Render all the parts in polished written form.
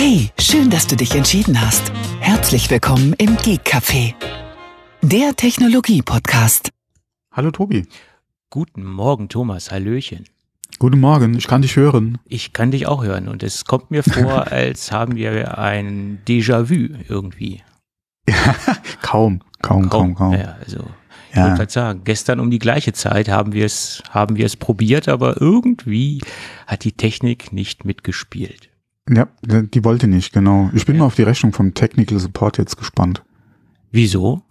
Hey, schön, dass du dich entschieden hast. Herzlich willkommen im Geek Café, der Technologie-Podcast. Hallo Tobi. Guten Morgen, Thomas. Hallöchen. Guten Morgen, ich kann dich hören. Ich kann dich auch hören und es kommt mir vor, als haben wir ein Déjà-vu irgendwie. Ja, kaum. Ja, also ich wollte gerade sagen, gestern um die gleiche Zeit haben wir es probiert, aber irgendwie hat die Technik nicht mitgespielt. Ja, die wollte nicht, genau. Ich bin mal auf die Rechnung vom Technical Support jetzt gespannt. Wieso?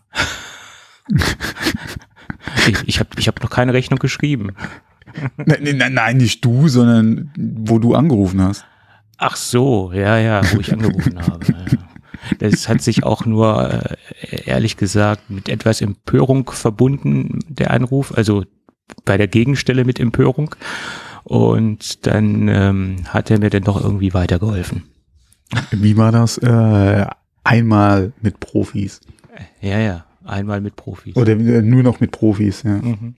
Ich hab noch keine Rechnung geschrieben. Nein, nicht du, sondern wo du angerufen hast. Ach so, ja, wo ich angerufen habe. Ja. Das hat sich auch nur, ehrlich gesagt, mit etwas Empörung verbunden, der Anruf, also bei der Gegenstelle mit Empörung. Und dann hat er mir dann doch irgendwie weitergeholfen. Wie war das? Einmal mit Profis. Ja, einmal mit Profis. Oder nur noch mit Profis, ja. Mhm.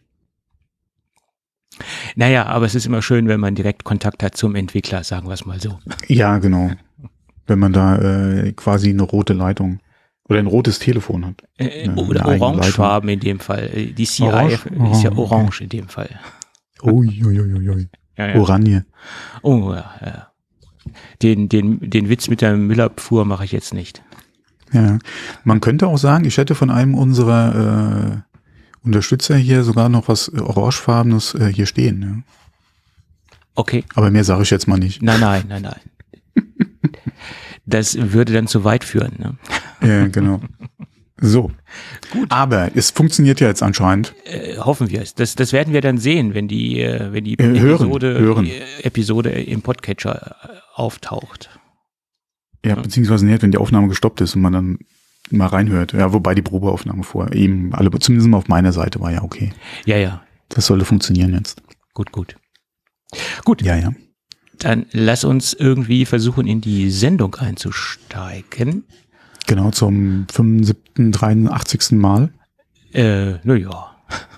Naja, aber es ist immer schön, wenn man direkt Kontakt hat zum Entwickler, sagen wir es mal so. Ja, genau. Wenn man da quasi eine rote Leitung oder ein rotes Telefon hat. Oder orangefarben in dem Fall. Die CIF ist ja orange in dem Fall. Uiuiuiui. Ja. Oranje. Oh ja. Den Witz mit der Müllabfuhr mache ich jetzt nicht. Ja, man könnte auch sagen, ich hätte von einem unserer Unterstützer hier sogar noch was Orangefarbenes hier stehen. Ja. Okay. Aber mehr sage ich jetzt mal nicht. Nein. Das würde dann zu weit führen. Ne? Ja, genau. So. Gut. Aber es funktioniert ja jetzt anscheinend. Hoffen wir es. Das werden wir dann sehen, wenn die Episode im Podcatcher auftaucht. Ja, beziehungsweise nicht, wenn die Aufnahme gestoppt ist und man dann mal reinhört. Ja, wobei die Probeaufnahme zumindest mal auf meiner Seite war ja okay. Ja. Das sollte funktionieren jetzt. Gut. Ja. Dann lass uns irgendwie versuchen, in die Sendung einzusteigen. Genau, zum 75., 83. Mal. Naja.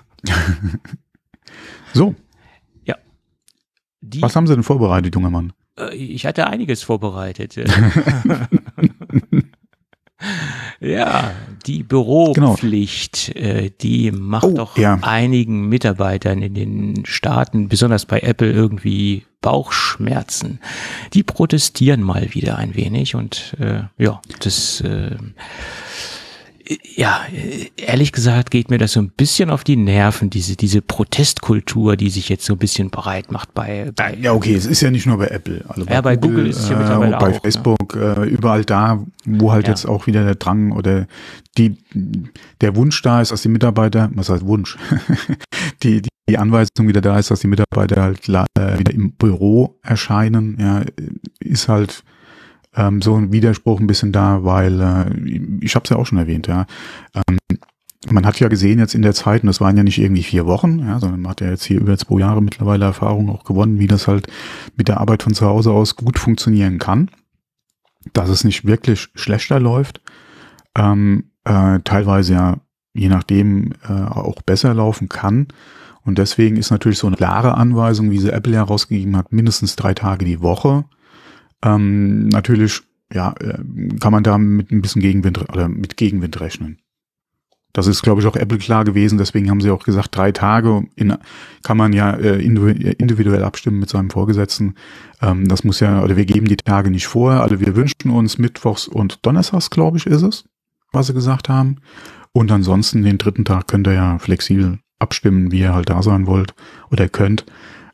So. Ja. Was haben Sie denn vorbereitet, junger Mann? Ich hatte einiges vorbereitet. Ja, die Büropflicht, die macht doch einigen Mitarbeitern in den Staaten, besonders bei Apple, irgendwie Bauchschmerzen. Die protestieren mal wieder ein wenig und ehrlich gesagt geht mir das so ein bisschen auf die Nerven, diese Protestkultur, die sich jetzt so ein bisschen breit macht bei ja, okay, es ist ja nicht nur bei Apple. Also bei Google ist es ja mittlerweile auch. Bei Facebook, überall da, wo halt jetzt auch wieder der Drang oder der Wunsch da ist, dass die Mitarbeiter, was heißt Wunsch, die Anweisung wieder da ist, dass die Mitarbeiter halt wieder im Büro erscheinen, ja, ist halt so ein Widerspruch ein bisschen da, weil ich habe es ja auch schon erwähnt, ja. Man hat ja gesehen jetzt in der Zeit, und das waren ja nicht irgendwie 4 Wochen, ja, sondern man hat ja jetzt hier über 2 Jahre mittlerweile Erfahrung auch gewonnen, wie das halt mit der Arbeit von zu Hause aus gut funktionieren kann, dass es nicht wirklich schlechter läuft, teilweise ja je nachdem auch besser laufen kann. Und deswegen ist natürlich so eine klare Anweisung, wie sie Apple ja rausgegeben hat, mindestens 3 Tage die Woche. Natürlich, ja, kann man da mit ein bisschen mit Gegenwind rechnen. Das ist, glaube ich, auch Apple klar gewesen. Deswegen haben sie auch gesagt, 3 Tage kann man ja individuell abstimmen mit seinem Vorgesetzten. Das muss ja, oder wir geben die Tage nicht vor. Also wir wünschen uns Mittwochs und Donnerstags, glaube ich, ist es, was sie gesagt haben. Und ansonsten den 3. Tag könnt ihr ja flexibel abstimmen, wie ihr halt da sein wollt oder könnt.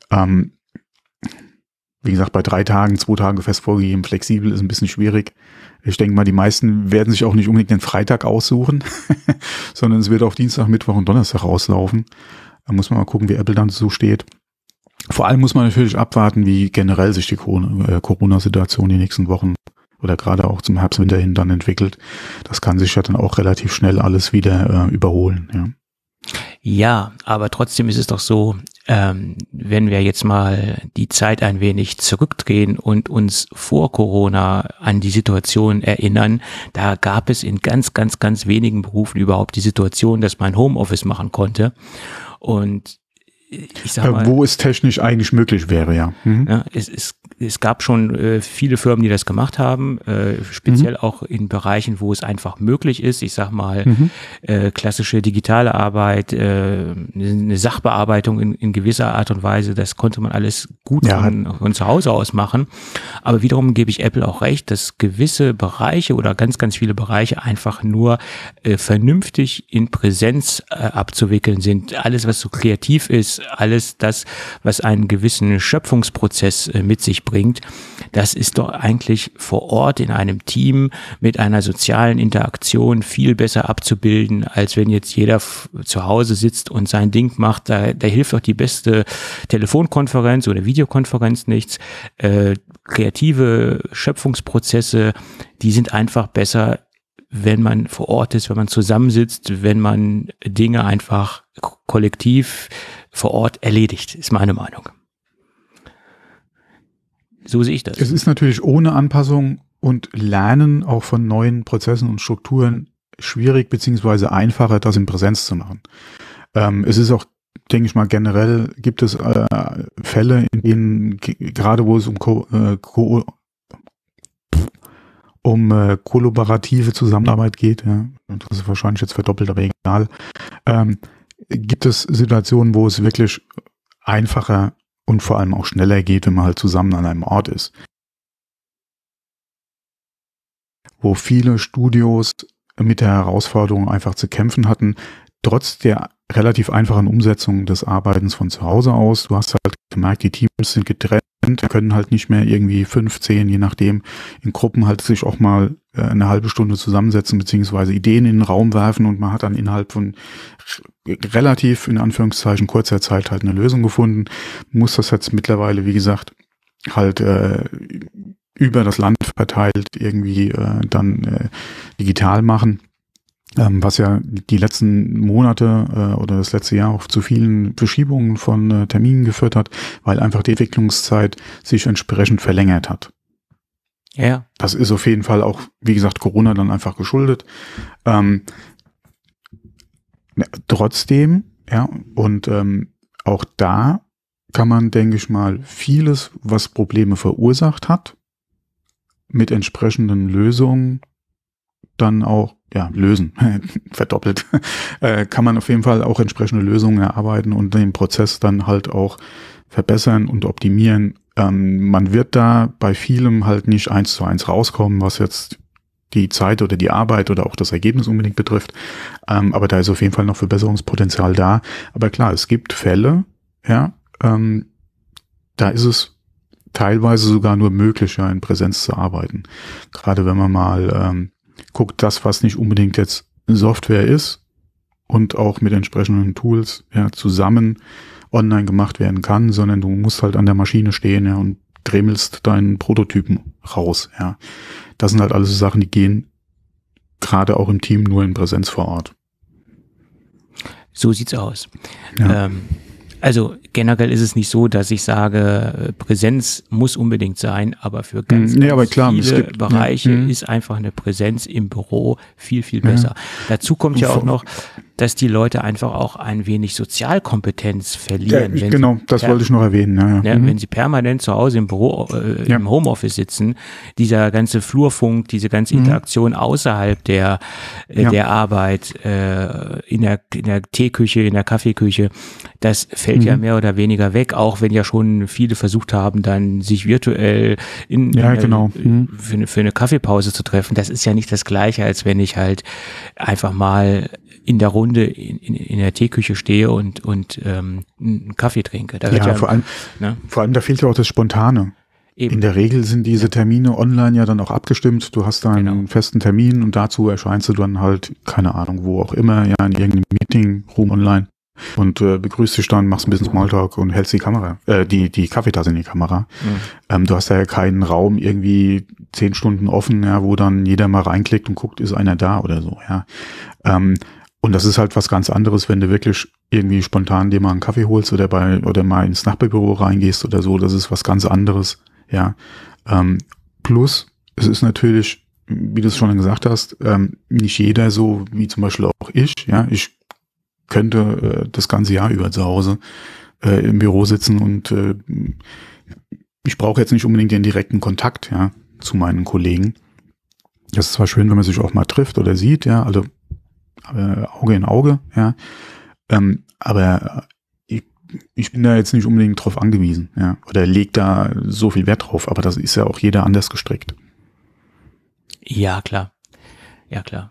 Wie gesagt, bei 3 Tagen, 2 Tage fest vorgegeben, flexibel ist ein bisschen schwierig. Ich denke mal, die meisten werden sich auch nicht unbedingt den Freitag aussuchen, sondern es wird auf Dienstag, Mittwoch und Donnerstag rauslaufen. Da muss man mal gucken, wie Apple dann so steht. Vor allem muss man natürlich abwarten, wie generell sich die Corona-Situation die nächsten Wochen oder gerade auch zum Herbst, Winter hin dann entwickelt. Das kann sich ja dann auch relativ schnell alles wieder überholen, ja. Ja, aber trotzdem ist es doch so, wenn wir jetzt mal die Zeit ein wenig zurückdrehen und uns vor Corona an die Situation erinnern, da gab es in ganz wenigen Berufen überhaupt die Situation, dass man Homeoffice machen konnte. Und ich sag mal, wo es technisch eigentlich möglich wäre, ja. Ja, es es gab schon viele Firmen, die das gemacht haben, speziell auch in Bereichen, wo es einfach möglich ist. Ich sag mal, klassische digitale Arbeit, eine Sachbearbeitung in gewisser Art und Weise, das konnte man alles gut von zu Hause aus machen. Aber wiederum gebe ich Apple auch recht, dass gewisse Bereiche oder ganz, ganz viele Bereiche einfach nur vernünftig in Präsenz abzuwickeln sind. Alles, was so kreativ ist, alles das, was einen gewissen Schöpfungsprozess mit sich bringt, das ist doch eigentlich vor Ort in einem Team mit einer sozialen Interaktion viel besser abzubilden, als wenn jetzt jeder zu Hause sitzt und sein Ding macht. Da hilft doch die beste Telefonkonferenz oder Videokonferenz nichts. Kreative Schöpfungsprozesse, die sind einfach besser, wenn man vor Ort ist, wenn man zusammensitzt, wenn man Dinge einfach kollektiv vor Ort erledigt, ist meine Meinung. So sehe ich das. Es ist natürlich ohne Anpassung und Lernen auch von neuen Prozessen und Strukturen schwierig beziehungsweise einfacher, das in Präsenz zu machen. Es ist auch, denke ich mal, generell gibt es Fälle, in denen gerade wo es um kollaborative Zusammenarbeit geht, ja, das ist wahrscheinlich jetzt verdoppelt, aber egal, gibt es Situationen, wo es wirklich einfacher und vor allem auch schneller geht, wenn man halt zusammen an einem Ort ist. Wo viele Studios mit der Herausforderung einfach zu kämpfen hatten, trotz der relativ einfachen Umsetzung des Arbeitens von zu Hause aus. Du hast halt gemerkt, die Teams sind getrennt, können halt nicht mehr irgendwie 15, je nachdem, in Gruppen halt sich auch mal eine halbe Stunde zusammensetzen, beziehungsweise Ideen in den Raum werfen und man hat dann innerhalb von relativ, in Anführungszeichen, kurzer Zeit halt eine Lösung gefunden. Muss das jetzt mittlerweile, wie gesagt, halt über das Land verteilt irgendwie dann digital machen. Was ja die letzten Monate oder das letzte Jahr auch zu vielen Verschiebungen von Terminen geführt hat, weil einfach die Entwicklungszeit sich entsprechend verlängert hat. Ja. Das ist auf jeden Fall auch, wie gesagt, Corona dann einfach geschuldet. Trotzdem, ja, und auch da kann man, denke ich mal, vieles, was Probleme verursacht hat, mit entsprechenden Lösungen dann auch lösen, verdoppelt, kann man auf jeden Fall auch entsprechende Lösungen erarbeiten und den Prozess dann halt auch verbessern und optimieren. Man wird da bei vielem halt nicht 1:1 rauskommen, was jetzt die Zeit oder die Arbeit oder auch das Ergebnis unbedingt betrifft, aber da ist auf jeden Fall noch Verbesserungspotenzial da. Aber klar, es gibt Fälle, ja, da ist es teilweise sogar nur möglich, ja, in Präsenz zu arbeiten. Gerade wenn man mal guckt, das, was nicht unbedingt jetzt Software ist und auch mit entsprechenden Tools zusammen online gemacht werden kann, sondern du musst halt an der Maschine stehen und dremelst deinen Prototypen raus. Ja, das sind halt alles so Sachen, die gehen gerade auch im Team nur in Präsenz vor Ort. So sieht's aus. Ja. Also generell ist es nicht so, dass ich sage, Präsenz muss unbedingt sein, aber für ganz viele Bereiche ist einfach eine Präsenz im Büro viel, viel besser. Dazu kommt ja auch noch, dass die Leute einfach auch ein wenig Sozialkompetenz verlieren. Genau, das wollte ich noch erwähnen. Wenn sie permanent zu Hause im Büro, im Homeoffice sitzen, dieser ganze Flurfunk, diese ganze Interaktion außerhalb der Arbeit, in der Teeküche, in der Kaffeeküche, das fällt ja mehr oder weniger weg, auch wenn ja schon viele versucht haben, dann sich virtuell für eine Kaffeepause zu treffen. Das ist ja nicht das Gleiche, als wenn ich halt einfach mal in der Runde in der Teeküche stehe und einen Kaffee trinke. Da vor allem da fehlt ja auch das Spontane. Eben. In der Regel sind diese Termine online ja dann auch abgestimmt. Du hast da einen festen Termin und dazu erscheinst du dann halt, keine Ahnung, wo auch immer, ja, in irgendeinem Meeting-Room online und begrüßt dich dann, machst ein bisschen Smalltalk und hältst die Kamera, die Kaffeetasse in die Kamera. Du hast ja keinen Raum irgendwie 10 Stunden offen, ja, wo dann jeder mal reinklickt und guckt, ist einer da oder so, ja. Und das ist halt was ganz anderes, wenn du wirklich irgendwie spontan dir mal einen Kaffee holst oder mal ins Nachbarbüro reingehst oder so. Das ist was ganz anderes, ja. Plus, es ist natürlich, wie du es schon gesagt hast, nicht jeder so wie zum Beispiel auch ich, ja. Ich könnte das ganze Jahr über zu Hause im Büro sitzen und ich brauche jetzt nicht unbedingt den direkten Kontakt, ja, zu meinen Kollegen. Das ist zwar schön, wenn man sich auch mal trifft oder sieht, ja, also Auge in Auge, ja, aber ich bin da jetzt nicht unbedingt drauf angewiesen, ja, oder leg da so viel Wert drauf, aber das ist ja auch jeder anders gestrickt. Ja, klar. Ja, klar.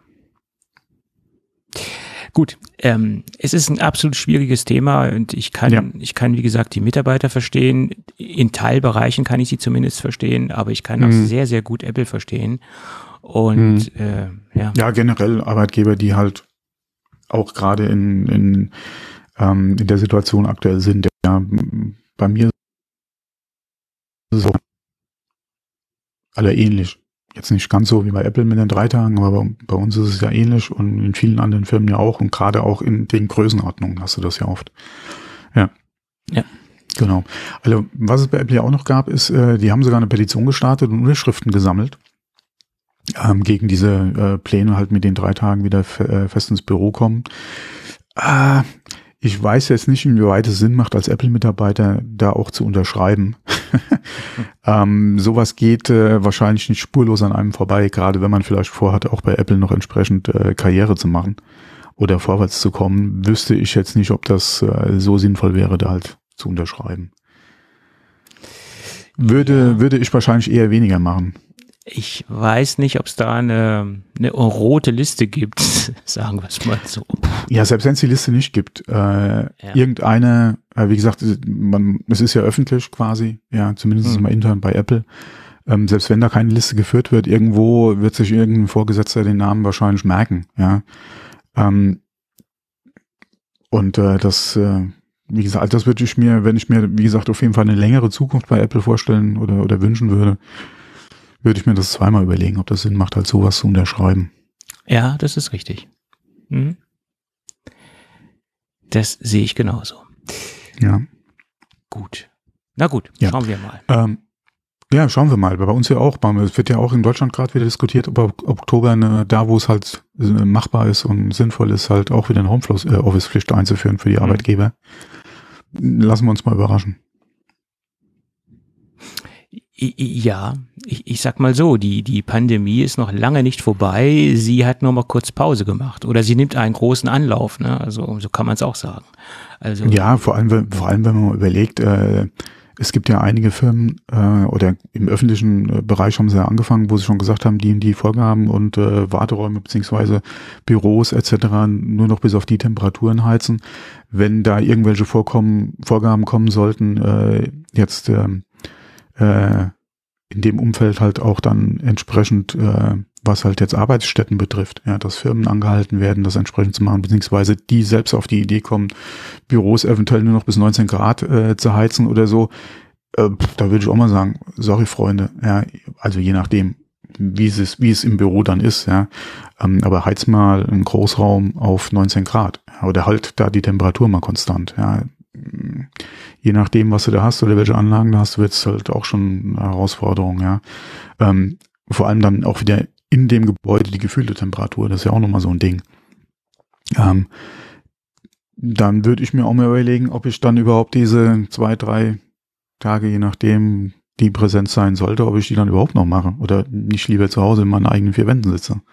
Gut, es ist ein absolut schwieriges Thema und ich kann, wie gesagt, die Mitarbeiter verstehen. In Teilbereichen kann ich sie zumindest verstehen, aber ich kann auch sehr, sehr gut Apple verstehen. Und ja, generell Arbeitgeber, die halt auch gerade in der Situation aktuell sind. Ja, bei mir ist es auch alle ähnlich. Jetzt nicht ganz so wie bei Apple mit den 3 Tagen, aber bei uns ist es ja ähnlich und in vielen anderen Firmen ja auch und gerade auch in den Größenordnungen hast du das ja oft. Ja. Ja. Genau. Also was es bei Apple ja auch noch gab, ist, die haben sogar eine Petition gestartet und Unterschriften gesammelt gegen diese Pläne halt mit den 3 Tagen wieder fest ins Büro kommen. Ich weiß jetzt nicht, inwieweit es Sinn macht, als Apple-Mitarbeiter da auch zu unterschreiben. Sowas geht wahrscheinlich nicht spurlos an einem vorbei, gerade wenn man vielleicht vorhat, auch bei Apple noch entsprechend Karriere zu machen oder vorwärts zu kommen, wüsste ich jetzt nicht, ob das so sinnvoll wäre, da halt zu unterschreiben. Würde ich wahrscheinlich eher weniger machen. Ich weiß nicht, ob es da eine rote Liste gibt, sagen wir es mal so. Ja, selbst wenn es die Liste nicht gibt, irgendeine, wie gesagt, es ist ja öffentlich quasi, ja, zumindest mal intern bei Apple. Selbst wenn da keine Liste geführt wird, irgendwo wird sich irgendein Vorgesetzter den Namen wahrscheinlich merken, ja. Wie gesagt, das würde ich mir, wenn ich mir, wie gesagt, auf jeden Fall eine längere Zukunft bei Apple vorstellen oder wünschen würde ich mir das zweimal überlegen, ob das Sinn macht, halt sowas zu unterschreiben. Ja, das ist richtig. Das sehe ich genauso. Ja. Gut. Na gut, schauen wir mal. Ja, schauen wir mal. Bei uns ja auch. Es wird ja auch in Deutschland gerade wieder diskutiert, ob Oktober da, wo es halt machbar ist und sinnvoll ist, halt auch wieder eine Homeoffice-Pflicht einzuführen für die Arbeitgeber. Lassen wir uns mal überraschen. Ja, ich sag mal so, die Pandemie ist noch lange nicht vorbei. Sie hat nur mal kurz Pause gemacht oder sie nimmt einen großen Anlauf, ne? Also so kann man es auch sagen. Also ja, vor allem wenn man mal überlegt, es gibt ja einige Firmen oder im öffentlichen Bereich haben sie ja angefangen, wo sie schon gesagt haben, die Vorgaben und Warteräume beziehungsweise Büros etc. nur noch bis auf die Temperaturen heizen. Wenn da irgendwelche Vorgaben kommen sollten, in dem Umfeld halt auch dann entsprechend, was halt jetzt Arbeitsstätten betrifft, ja, dass Firmen angehalten werden, das entsprechend zu machen, beziehungsweise die selbst auf die Idee kommen, Büros eventuell nur noch bis 19 Grad zu heizen oder so, da würde ich auch mal sagen, sorry Freunde, ja, also je nachdem, wie es im Büro dann ist, ja, aber heiz mal einen Großraum auf 19 Grad, ja, oder halt da die Temperatur mal konstant, ja. Je nachdem, was du da hast oder welche Anlagen du hast, wird es halt auch schon eine Herausforderung, ja. Vor allem dann auch wieder in dem Gebäude die gefühlte Temperatur, das ist ja auch nochmal so ein Ding. Dann würde ich mir auch mal überlegen, ob ich dann überhaupt diese 2, 3 Tage, je nachdem, die Präsenz sein sollte, ob ich die dann überhaupt noch mache oder nicht lieber zu Hause in meinen eigenen 4 Wänden sitze.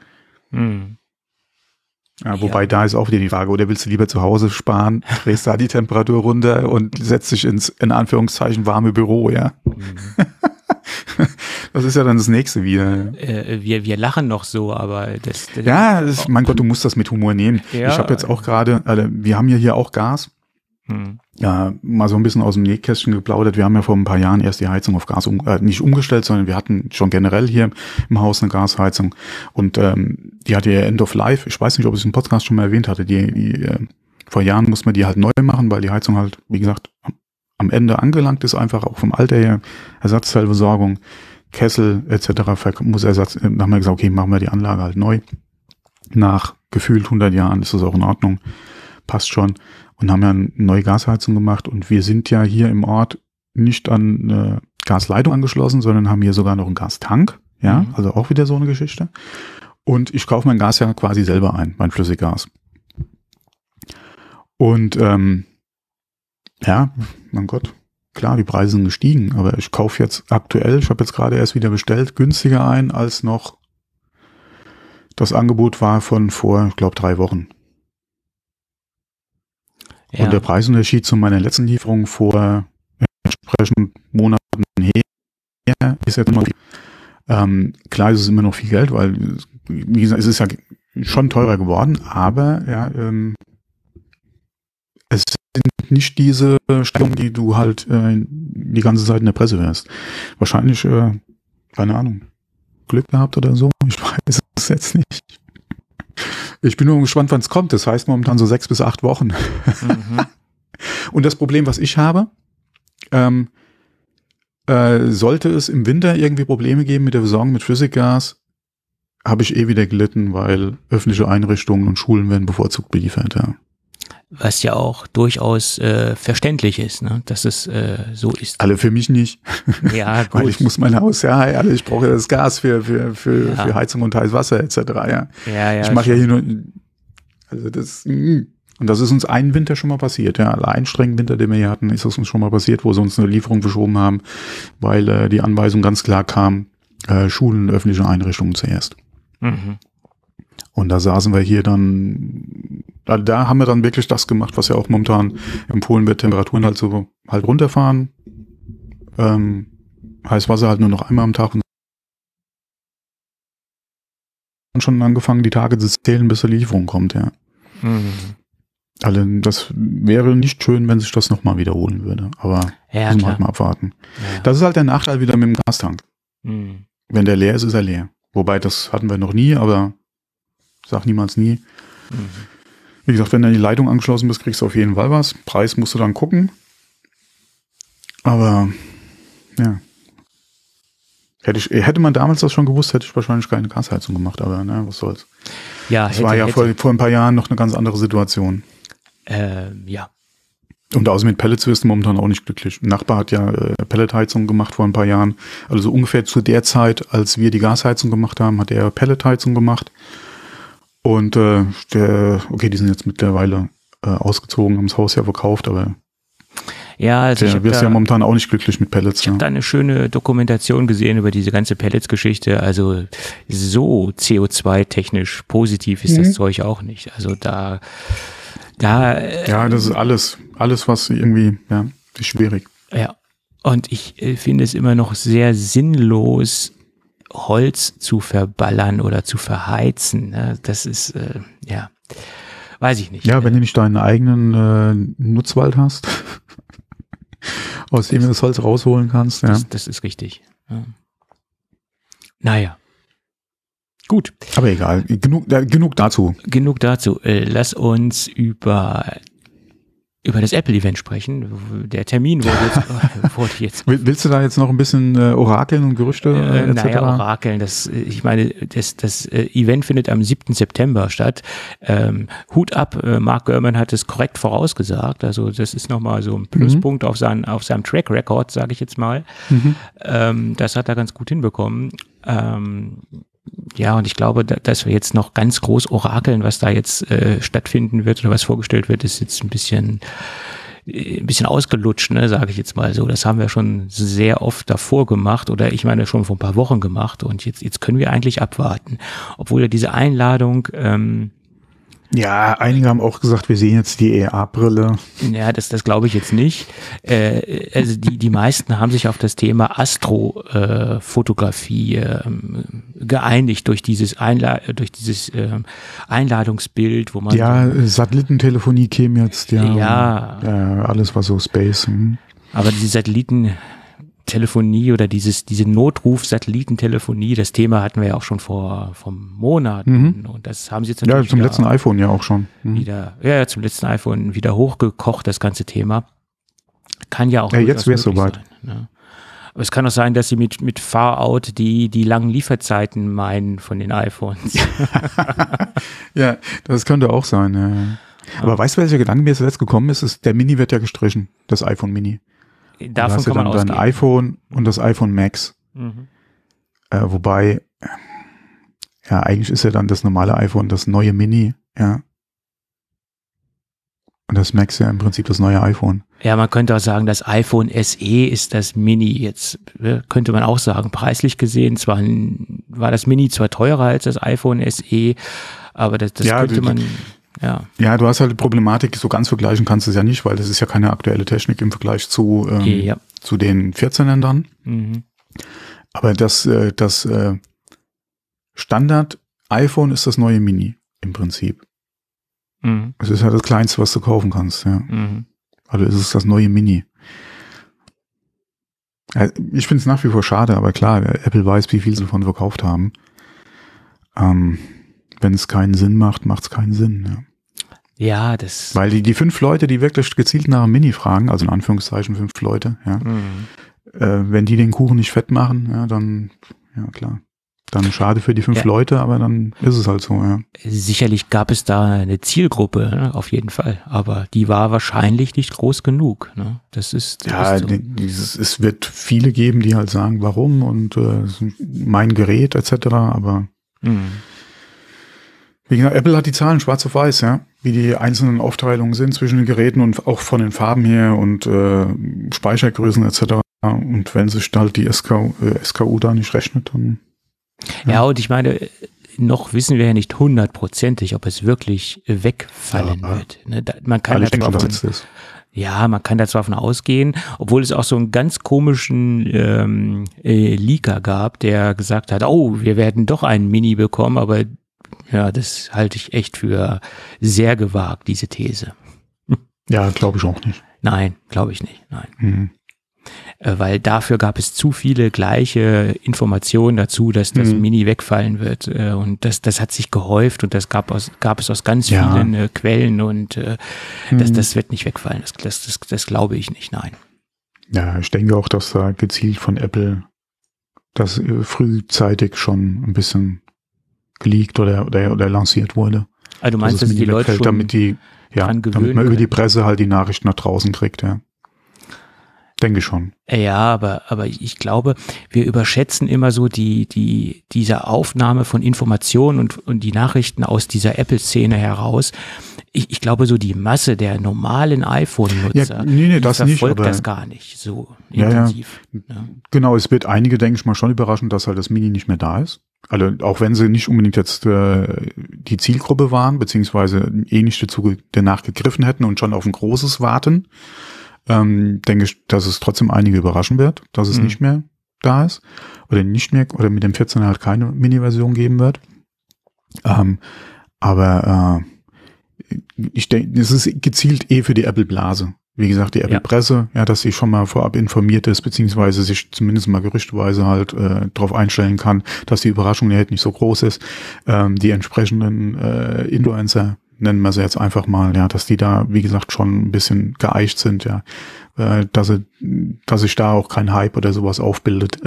Ja, wobei da ist auch wieder die Frage, oder willst du lieber zu Hause sparen, drehst da die Temperatur runter und setzt dich ins, in Anführungszeichen, warme Büro, ja. Das ist ja dann das nächste wieder. Wir lachen noch so, aber mein Gott, du musst das mit Humor nehmen. Ja. Ich habe jetzt auch gerade, wir haben ja hier auch Gas. Ja, mal so ein bisschen aus dem Nähkästchen geplaudert. Wir haben ja vor ein paar Jahren erst die Heizung auf Gas nicht umgestellt, sondern wir hatten schon generell hier im Haus eine Gasheizung und die hatte ja End of Life. Ich weiß nicht, ob ich es im Podcast schon mal erwähnt hatte. Vor Jahren musste man die halt neu machen, weil die Heizung halt, wie gesagt, am Ende angelangt ist, einfach auch vom Alter her. Ersatzteilversorgung, Kessel etc. muss Ersatz. Dann haben wir gesagt, okay, machen wir die Anlage halt neu. Nach gefühlt 100 Jahren ist das auch in Ordnung. Passt schon. Und haben ja eine neue Gasheizung gemacht und wir sind ja hier im Ort nicht an eine Gasleitung angeschlossen, sondern haben hier sogar noch einen Gastank, ja, also auch wieder so eine Geschichte. Und ich kaufe mein Gas ja quasi selber ein, mein Flüssiggas. Und ja, mein Gott, klar, die Preise sind gestiegen, aber ich kaufe jetzt aktuell, ich habe jetzt gerade erst wieder bestellt, günstiger ein, als noch das Angebot war von vor, ich glaube, 3 Wochen. Ja. Und der Preisunterschied zu meiner letzten Lieferung vor entsprechend Monaten her ist jetzt immer klar, ist es immer noch viel Geld, weil, wie gesagt, es ist ja schon teurer geworden, aber ja, es sind nicht diese Stellungen, die du halt die ganze Zeit in der Presse hörst. Wahrscheinlich, keine Ahnung, Glück gehabt oder so. Ich weiß es jetzt nicht. Ich bin nur gespannt, wann es kommt. Das heißt momentan so 6 bis 8 Wochen. Mhm. Und das Problem, was ich habe, sollte es im Winter irgendwie Probleme geben mit der Versorgung mit Flüssiggas, habe ich wieder gelitten, weil öffentliche Einrichtungen und Schulen werden bevorzugt beliefert, ja. Was ja auch durchaus verständlich ist, ne? Dass es so ist. Alle für mich nicht. Ja, gut. Weil ich muss mein Haus, ich brauche ja das Gas für Heizung und heißes Wasser etc. Ja. Ich mache ja hier nur, also das, und das ist uns einen Winter schon mal passiert, ja. Einen strengen Winter, den wir hier hatten, ist es uns schon mal passiert, wo sie uns eine Lieferung verschoben haben, weil die Anweisung ganz klar kam, Schulen und öffentliche Einrichtungen zuerst. Mhm. Und da saßen wir hier dann, da haben wir dann wirklich das gemacht, was ja auch momentan empfohlen wird, Temperaturen halt runterfahren, heißes Wasser halt nur noch einmal am Tag und schon angefangen, die Tage zu zählen, bis die Lieferung kommt, ja. Mhm. Also das wäre nicht schön, wenn sich das nochmal wiederholen würde, aber müssen wir halt mal abwarten. Ja. Das ist halt der Nachteil wieder mit dem Gastank. Mhm. Wenn der leer ist, ist er leer. Wobei, das hatten wir noch nie, aber sag niemals nie. Mhm. Wie gesagt, wenn du an die Leitung angeschlossen bist, kriegst du auf jeden Fall was. Preis musst du dann gucken. Aber, ja. Hätte man damals das schon gewusst, hätte ich wahrscheinlich keine Gasheizung gemacht, aber ne, was soll's. Ja, das war ja vor ein paar Jahren noch eine ganz andere Situation. Ja. Und außer mit Pellets wirst du momentan auch nicht glücklich. Ein Nachbar hat ja Pelletheizung gemacht vor ein paar Jahren. Also so ungefähr zu der Zeit, als wir die Gasheizung gemacht haben, hat er Pelletheizung gemacht. Und die sind jetzt mittlerweile ausgezogen, haben das Haus ja verkauft, aber ja, also du wirst ja momentan auch nicht glücklich mit Pellets. Ich habe da eine schöne Dokumentation gesehen über diese ganze Pellets-Geschichte. Also so CO2-technisch positiv ist das Zeug auch nicht. Also da ja, das ist alles, was irgendwie, ja, ist schwierig. Ja, und ich finde es immer noch sehr sinnlos, Holz zu verballern oder zu verheizen. Das ist, ja, weiß ich nicht. Ja, wenn du nicht deinen eigenen Nutzwald hast, aus dem du das Holz rausholen kannst. Ja. Das ist richtig. Ja. Naja. Gut. Aber egal, genug dazu. Genug dazu. Lass uns über das Apple-Event sprechen. Der Termin wurde jetzt. Willst du da jetzt noch ein bisschen orakeln und Gerüchte etc.? Naja, orakeln. Ich meine, das Event findet am 7. September statt. Hut ab, Mark Gurman hat es korrekt vorausgesagt. Also das ist nochmal so ein Pluspunkt auf seinem Track Record, sage ich jetzt mal. Das hat er ganz gut hinbekommen. Ja, und ich glaube, dass wir jetzt noch ganz groß orakeln, was da jetzt stattfinden wird oder was vorgestellt wird, ist jetzt ein bisschen ausgelutscht, ne, sage ich jetzt mal so. Das haben wir schon sehr oft davor gemacht oder ich meine schon vor ein paar Wochen gemacht und jetzt können wir eigentlich abwarten. Obwohl ja diese Einladung ja, einige haben auch gesagt, wir sehen jetzt die AR-Brille. Ja, das glaube ich jetzt nicht. Also die meisten haben sich auf das Thema Astrofotografie geeinigt durch dieses Einladungsbild, wo man Satellitentelefonie käme jetzt, ja, alles was so Space. Aber diese Satellitentelefonie oder diese Notruf-Satellitentelefonie, das Thema hatten wir ja auch schon vor Monaten und das haben sie jetzt natürlich zum letzten iPhone ja auch schon. Zum letzten iPhone wieder hochgekocht, das ganze Thema. Kann ja auch jetzt wäre es soweit. Ne? Aber es kann auch sein, dass sie mit Far-Out die langen Lieferzeiten meinen von den iPhones. Ja, das könnte auch sein. Ja. Aber weißt du, welcher Gedanke mir jetzt gekommen ist? Der Mini wird ja gestrichen, das iPhone Mini. Davon kann man ausgehen. Dein iPhone und das iPhone Max. Wobei, ja, eigentlich ist ja dann das normale iPhone das neue Mini, ja. Und das Max ja im Prinzip das neue iPhone. Ja, man könnte auch sagen, das iPhone SE ist das Mini. Jetzt könnte man auch sagen, preislich gesehen, war das Mini zwar teurer als das iPhone SE, aber das ja, könnte man, ja. Ja, du hast halt die Problematik, so ganz vergleichen kannst du es ja nicht, weil das ist ja keine aktuelle Technik im Vergleich zu den 14ern dann. Mhm. Aber das Standard iPhone ist das neue Mini im Prinzip. Mhm. Es ist halt das Kleinste, was du kaufen kannst, ja. Mhm. Also es ist das neue Mini. Ich finde es nach wie vor schade, aber klar, Apple weiß, wie viel sie davon verkauft haben. Wenn es keinen Sinn macht, macht es keinen Sinn, ja. Ja, das... Weil die 5 Leute, die wirklich gezielt nach einem Mini fragen, also in Anführungszeichen 5 Leute, ja, wenn die den Kuchen nicht fett machen, ja, dann, ja klar. Dann schade für die 5 Leute, aber dann ist es halt so, ja. Sicherlich gab es da eine Zielgruppe, ne, auf jeden Fall, aber die war wahrscheinlich nicht groß genug, ne? Das ist so. Es wird viele geben, die halt sagen, warum und mein Gerät etc., aber wie gesagt, Apple hat die Zahlen schwarz auf weiß, ja, wie die einzelnen Aufteilungen sind zwischen den Geräten und auch von den Farben her und Speichergrößen etc. Und wenn sich halt die SKU da nicht rechnet, dann ja, und ich meine, noch wissen wir ja nicht 100%, ob es wirklich wegfallen wird. Ne, man kann man kann da zwar davon ausgehen, obwohl es auch so einen ganz komischen Leaker gab, der gesagt hat, oh, wir werden doch einen Mini bekommen, aber ja, das halte ich echt für sehr gewagt, diese These. Ja, glaube ich auch nicht. Nein, glaube ich nicht, nein. Mhm. Weil dafür gab es zu viele gleiche Informationen dazu, dass das Mini wegfallen wird. Und das hat sich gehäuft und das gab es aus ganz vielen Quellen und das wird nicht wegfallen. Das glaube ich nicht, nein. Ja, ich denke auch, dass da gezielt von Apple das frühzeitig schon ein bisschen geleakt oder lanciert wurde. Also du meinst, dass die Leute schon damit man über die Presse halt die Nachrichten nach draußen kriegt, ja. Denke schon. Ja, aber ich glaube, wir überschätzen immer so diese Aufnahme von Informationen und die Nachrichten aus dieser Apple-Szene heraus. Ich glaube, so die Masse der normalen iPhone-Nutzer verfolgt das gar nicht so intensiv. Ja. Genau, es wird einige, denke ich mal, schon überraschen, dass halt das Mini nicht mehr da ist. Also auch wenn sie nicht unbedingt jetzt die Zielgruppe waren, beziehungsweise nicht danach gegriffen hätten und schon auf ein großes warten. Denke ich, dass es trotzdem einige überraschen wird, dass es nicht mehr da ist oder nicht mehr oder mit dem 14er halt keine Mini-Version geben wird. Aber ich denke, es ist gezielt für die Apple-Blase. Wie gesagt, die Apple-Presse, dass sie schon mal vorab informiert ist, beziehungsweise sich zumindest mal gerüchtweise halt darauf einstellen kann, dass die Überraschung halt nicht so groß ist. Die entsprechenden Influencer, nennen wir sie jetzt einfach mal, dass die da, wie gesagt, schon ein bisschen geeicht sind, dass sich da auch kein Hype oder sowas aufbildet,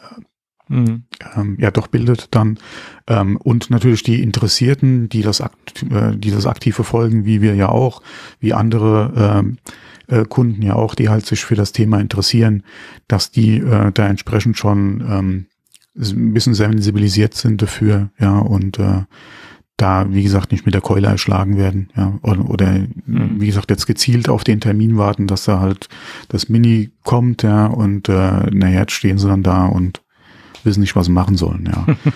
bildet dann. Und natürlich die Interessierten, die das aktiv verfolgen, wie wir ja auch, wie andere Kunden ja auch, die halt sich für das Thema interessieren, dass die da entsprechend schon ein bisschen sensibilisiert sind dafür, und da, wie gesagt, nicht mit der Keule erschlagen werden, oder wie gesagt, jetzt gezielt auf den Termin warten, dass da halt das Mini kommt, und jetzt stehen sie dann da und wissen nicht, was sie machen sollen,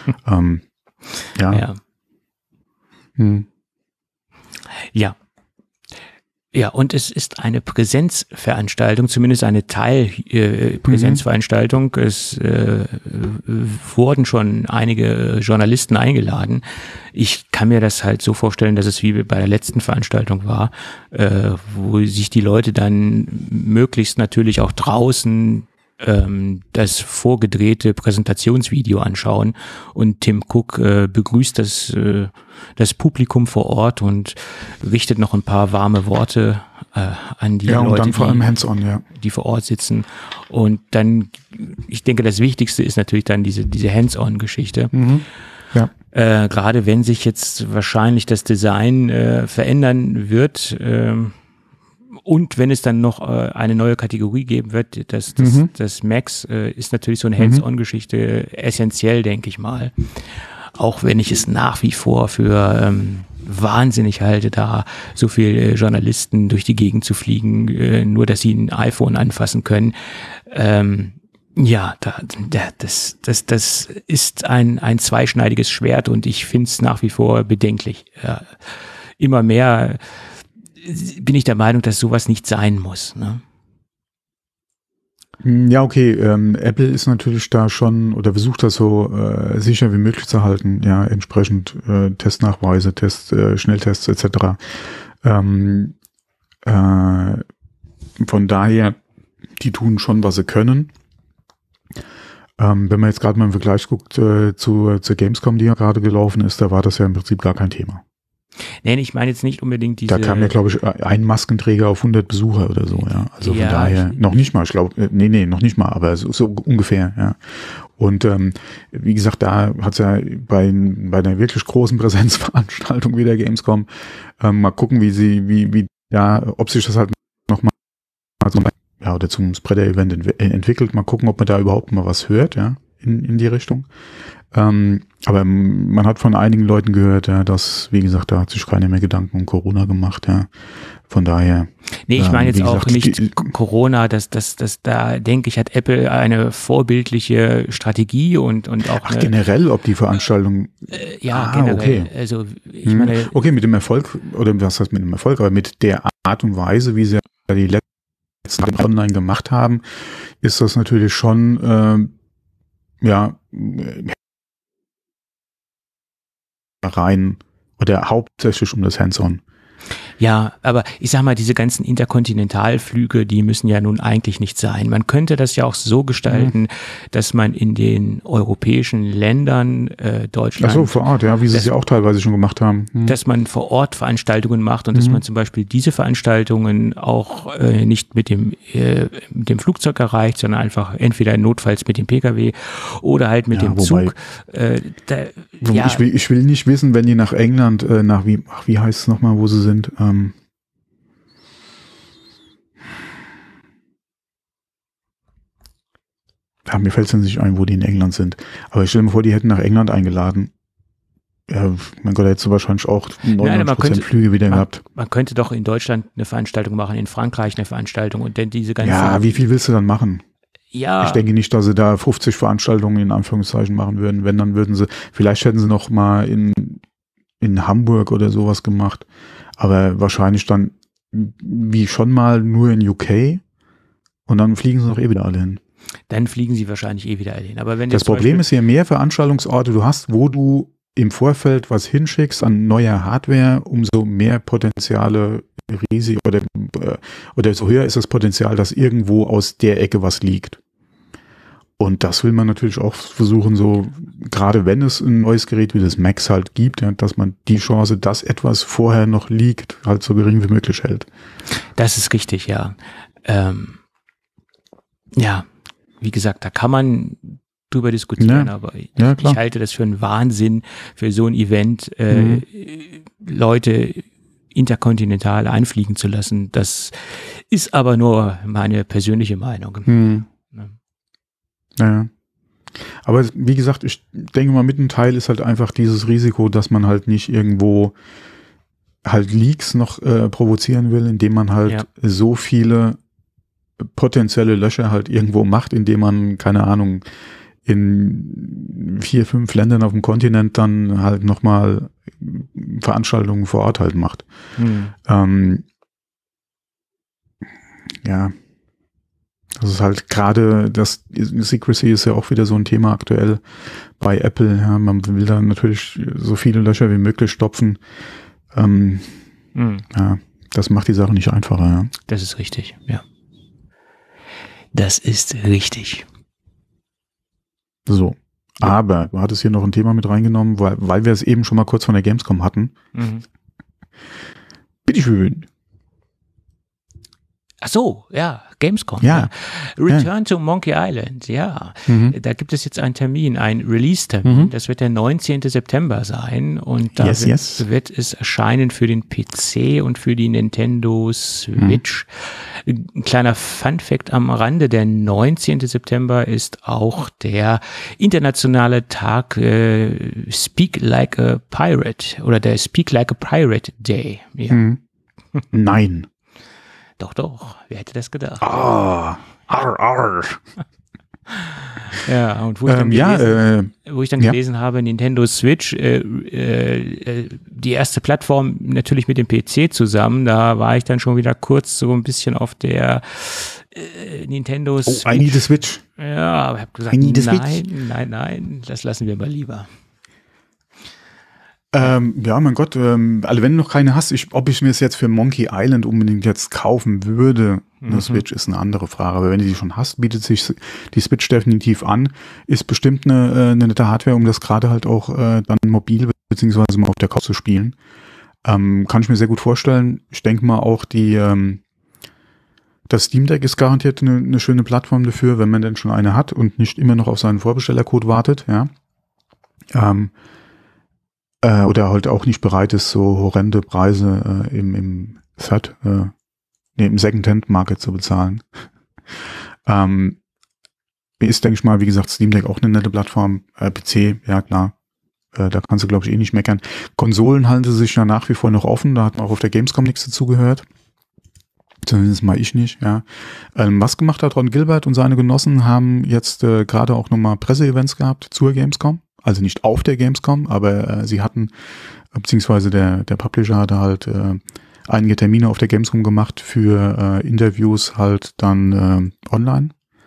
Ja, und es ist eine Präsenzveranstaltung, zumindest eine Teilpräsenzveranstaltung. Es wurden schon einige Journalisten eingeladen. Ich kann mir das halt so vorstellen, dass es wie bei der letzten Veranstaltung war, wo sich die Leute dann möglichst natürlich auch draußen das vorgedrehte Präsentationsvideo anschauen und Tim Cook begrüßt das Publikum vor Ort und richtet noch ein paar warme Worte an die Leute, und dann vor allem hands-on, die vor Ort sitzen. Und dann, ich denke, das Wichtigste ist natürlich dann diese Hands-on-Geschichte. Mhm. Ja. Gerade wenn sich jetzt wahrscheinlich das Design verändern wird, und wenn es dann noch eine neue Kategorie geben wird, das Max ist natürlich so eine Hands-on-Geschichte essentiell, denke ich mal. Auch wenn ich es nach wie vor für wahnsinnig halte, da so viele Journalisten durch die Gegend zu fliegen, nur dass sie ein iPhone anfassen können. Das ist ein zweischneidiges Schwert und ich finde es nach wie vor bedenklich. Immer mehr bin ich der Meinung, dass sowas nicht sein muss. Ne? Ja, okay. Apple ist natürlich da schon oder versucht das so sicher wie möglich zu halten. Ja, entsprechend Testnachweise, Schnelltests etc. Von daher, die tun schon, was sie können. Wenn man jetzt gerade mal im Vergleich guckt zur Gamescom, die ja gerade gelaufen ist, da war das ja im Prinzip gar kein Thema. Nee, ich meine jetzt nicht unbedingt diese... Da kam ja, glaube ich, ein Maskenträger auf 100 Besucher oder so, ja. Also von daher, noch nicht mal, ich glaube, nee, noch nicht mal, aber so ungefähr, ja. Und wie gesagt, da hat's ja bei einer wirklich großen Präsenzveranstaltung wie der Gamescom, mal gucken, ob sich das halt nochmal oder zum Spreader-Event entwickelt, mal gucken, ob man da überhaupt mal was hört, ja, in die Richtung. Aber man hat von einigen Leuten gehört, ja, dass, wie gesagt, da hat sich keiner mehr Gedanken um Corona gemacht, ja. Von daher. Nee, ich meine jetzt auch nicht Corona, da denke ich, hat Apple eine vorbildliche Strategie und auch. Ach, generell, ob die Veranstaltung. Generell. Okay. Also, ich meine. Okay, mit dem Erfolg, oder was heißt mit dem Erfolg, aber mit der Art und Weise, wie sie die letzten online gemacht haben, ist das natürlich schon, rein oder hauptsächlich um das Hands-on. Ja, aber ich sag mal, diese ganzen Interkontinentalflüge, die müssen ja nun eigentlich nicht sein. Man könnte das ja auch so gestalten, dass man in den europäischen Ländern, Deutschland. Ach so, vor Ort, ja, wie sie es ja auch teilweise schon gemacht haben. Dass man vor Ort Veranstaltungen macht und dass man zum Beispiel diese Veranstaltungen auch nicht mit dem Flugzeug erreicht, sondern einfach entweder notfalls mit dem PKW oder halt mit dem Zug. Ich will nicht wissen, wenn die nach England, wie heißt es nochmal, wo sie sind, mir fällt es nicht ein, wo die in England sind. Aber ich stelle mir vor, die hätten nach England eingeladen. Ja, mein Gott, da hättest du wahrscheinlich auch 99% Flüge wieder gehabt. Man könnte doch in Deutschland eine Veranstaltung machen, in Frankreich eine Veranstaltung und dann diese ganzen... Ja, wie viel willst du dann machen? Ja. Ich denke nicht, dass sie da 50 Veranstaltungen in Anführungszeichen machen würden. Wenn, dann würden sie, vielleicht hätten sie noch mal in Hamburg oder sowas gemacht. Aber wahrscheinlich dann wie schon mal nur in UK und dann fliegen sie doch wieder alle hin. Dann fliegen sie wahrscheinlich wieder alle hin. Aber wenn das Problem ist, je mehr Veranstaltungsorte du hast, wo du im Vorfeld was hinschickst an neuer Hardware, umso mehr Potenziale Risiko oder so höher ist das Potenzial, dass irgendwo aus der Ecke was liegt. Und das will man natürlich auch versuchen, so gerade wenn es ein neues Gerät wie das Max halt gibt, ja, dass man die Chance, dass etwas vorher noch liegt, halt so gering wie möglich hält. Das ist richtig, ja. Wie gesagt, da kann man drüber diskutieren, aber ich halte das für einen Wahnsinn, für so ein Event Leute interkontinental einfliegen zu lassen. Das ist aber nur meine persönliche Meinung. Ja. Aber wie gesagt, ich denke mal, mit einem Teil ist halt einfach dieses Risiko, dass man halt nicht irgendwo halt Leaks noch provozieren will, indem man halt so viele potenzielle Löcher halt irgendwo macht, indem man, keine Ahnung, in 4, 5 Ländern auf dem Kontinent dann halt nochmal Veranstaltungen vor Ort halt macht. Das ist halt gerade, das Secrecy ist ja auch wieder so ein Thema aktuell bei Apple. Ja, man will da natürlich so viele Löcher wie möglich stopfen. Ja, das macht die Sache nicht einfacher. Ja. Das ist richtig, ja. Das ist richtig. So. Aber du hattest hier noch ein Thema mit reingenommen, weil wir es eben schon mal kurz von der Gamescom hatten. Bitteschön. Ach so, ja, Gamescom. Ja. Return to Monkey Island, ja. Da gibt es jetzt einen Termin, einen Release-Termin. Das wird der 19. September sein und da wird es erscheinen für den PC und für die Nintendo Switch. Ein kleiner Fun-Fact am Rande, der 19. September ist auch der internationale Tag Speak Like a Pirate oder der Speak Like a Pirate Day. Ja. Nein. Doch. Wer hätte das gedacht? Arr. Ja, und wo ich dann gelesen habe, Nintendo Switch, die erste Plattform natürlich mit dem PC zusammen, da war ich dann schon wieder kurz so ein bisschen auf der Nintendo Switch. Oh, I need a Switch. Ja, aber ich habe gesagt, nein, das lassen wir mal lieber. Ja, mein Gott, also wenn du noch keine hast, ob ich mir es jetzt für Monkey Island unbedingt jetzt kaufen würde, eine Switch ist eine andere Frage. Aber wenn du die schon hast, bietet sich die Switch definitiv an. Ist bestimmt eine nette Hardware, um das gerade halt auch dann mobil beziehungsweise mal auf der Couch zu spielen. Kann ich mir sehr gut vorstellen. Ich denke mal auch das Steam Deck ist garantiert eine schöne Plattform dafür, wenn man denn schon eine hat und nicht immer noch auf seinen Vorbestellercode wartet, ja. Oder halt auch nicht bereit ist, so horrende Preise im Second-Hand-Market zu bezahlen. Ist, denke ich mal, wie gesagt, Steam Deck auch eine nette Plattform. PC, ja klar, da kannst du, glaube ich, nicht meckern. Konsolen halten sich ja nach wie vor noch offen, da hat man auch auf der Gamescom nichts dazu gehört. Zumindest mal ich nicht, ja. Was gemacht hat Ron Gilbert und seine Genossen haben jetzt gerade auch nochmal Presseevents gehabt zur Gamescom. Also nicht auf der Gamescom, aber sie hatten, beziehungsweise der Publisher hatte halt einige Termine auf der Gamescom gemacht für Interviews halt dann online.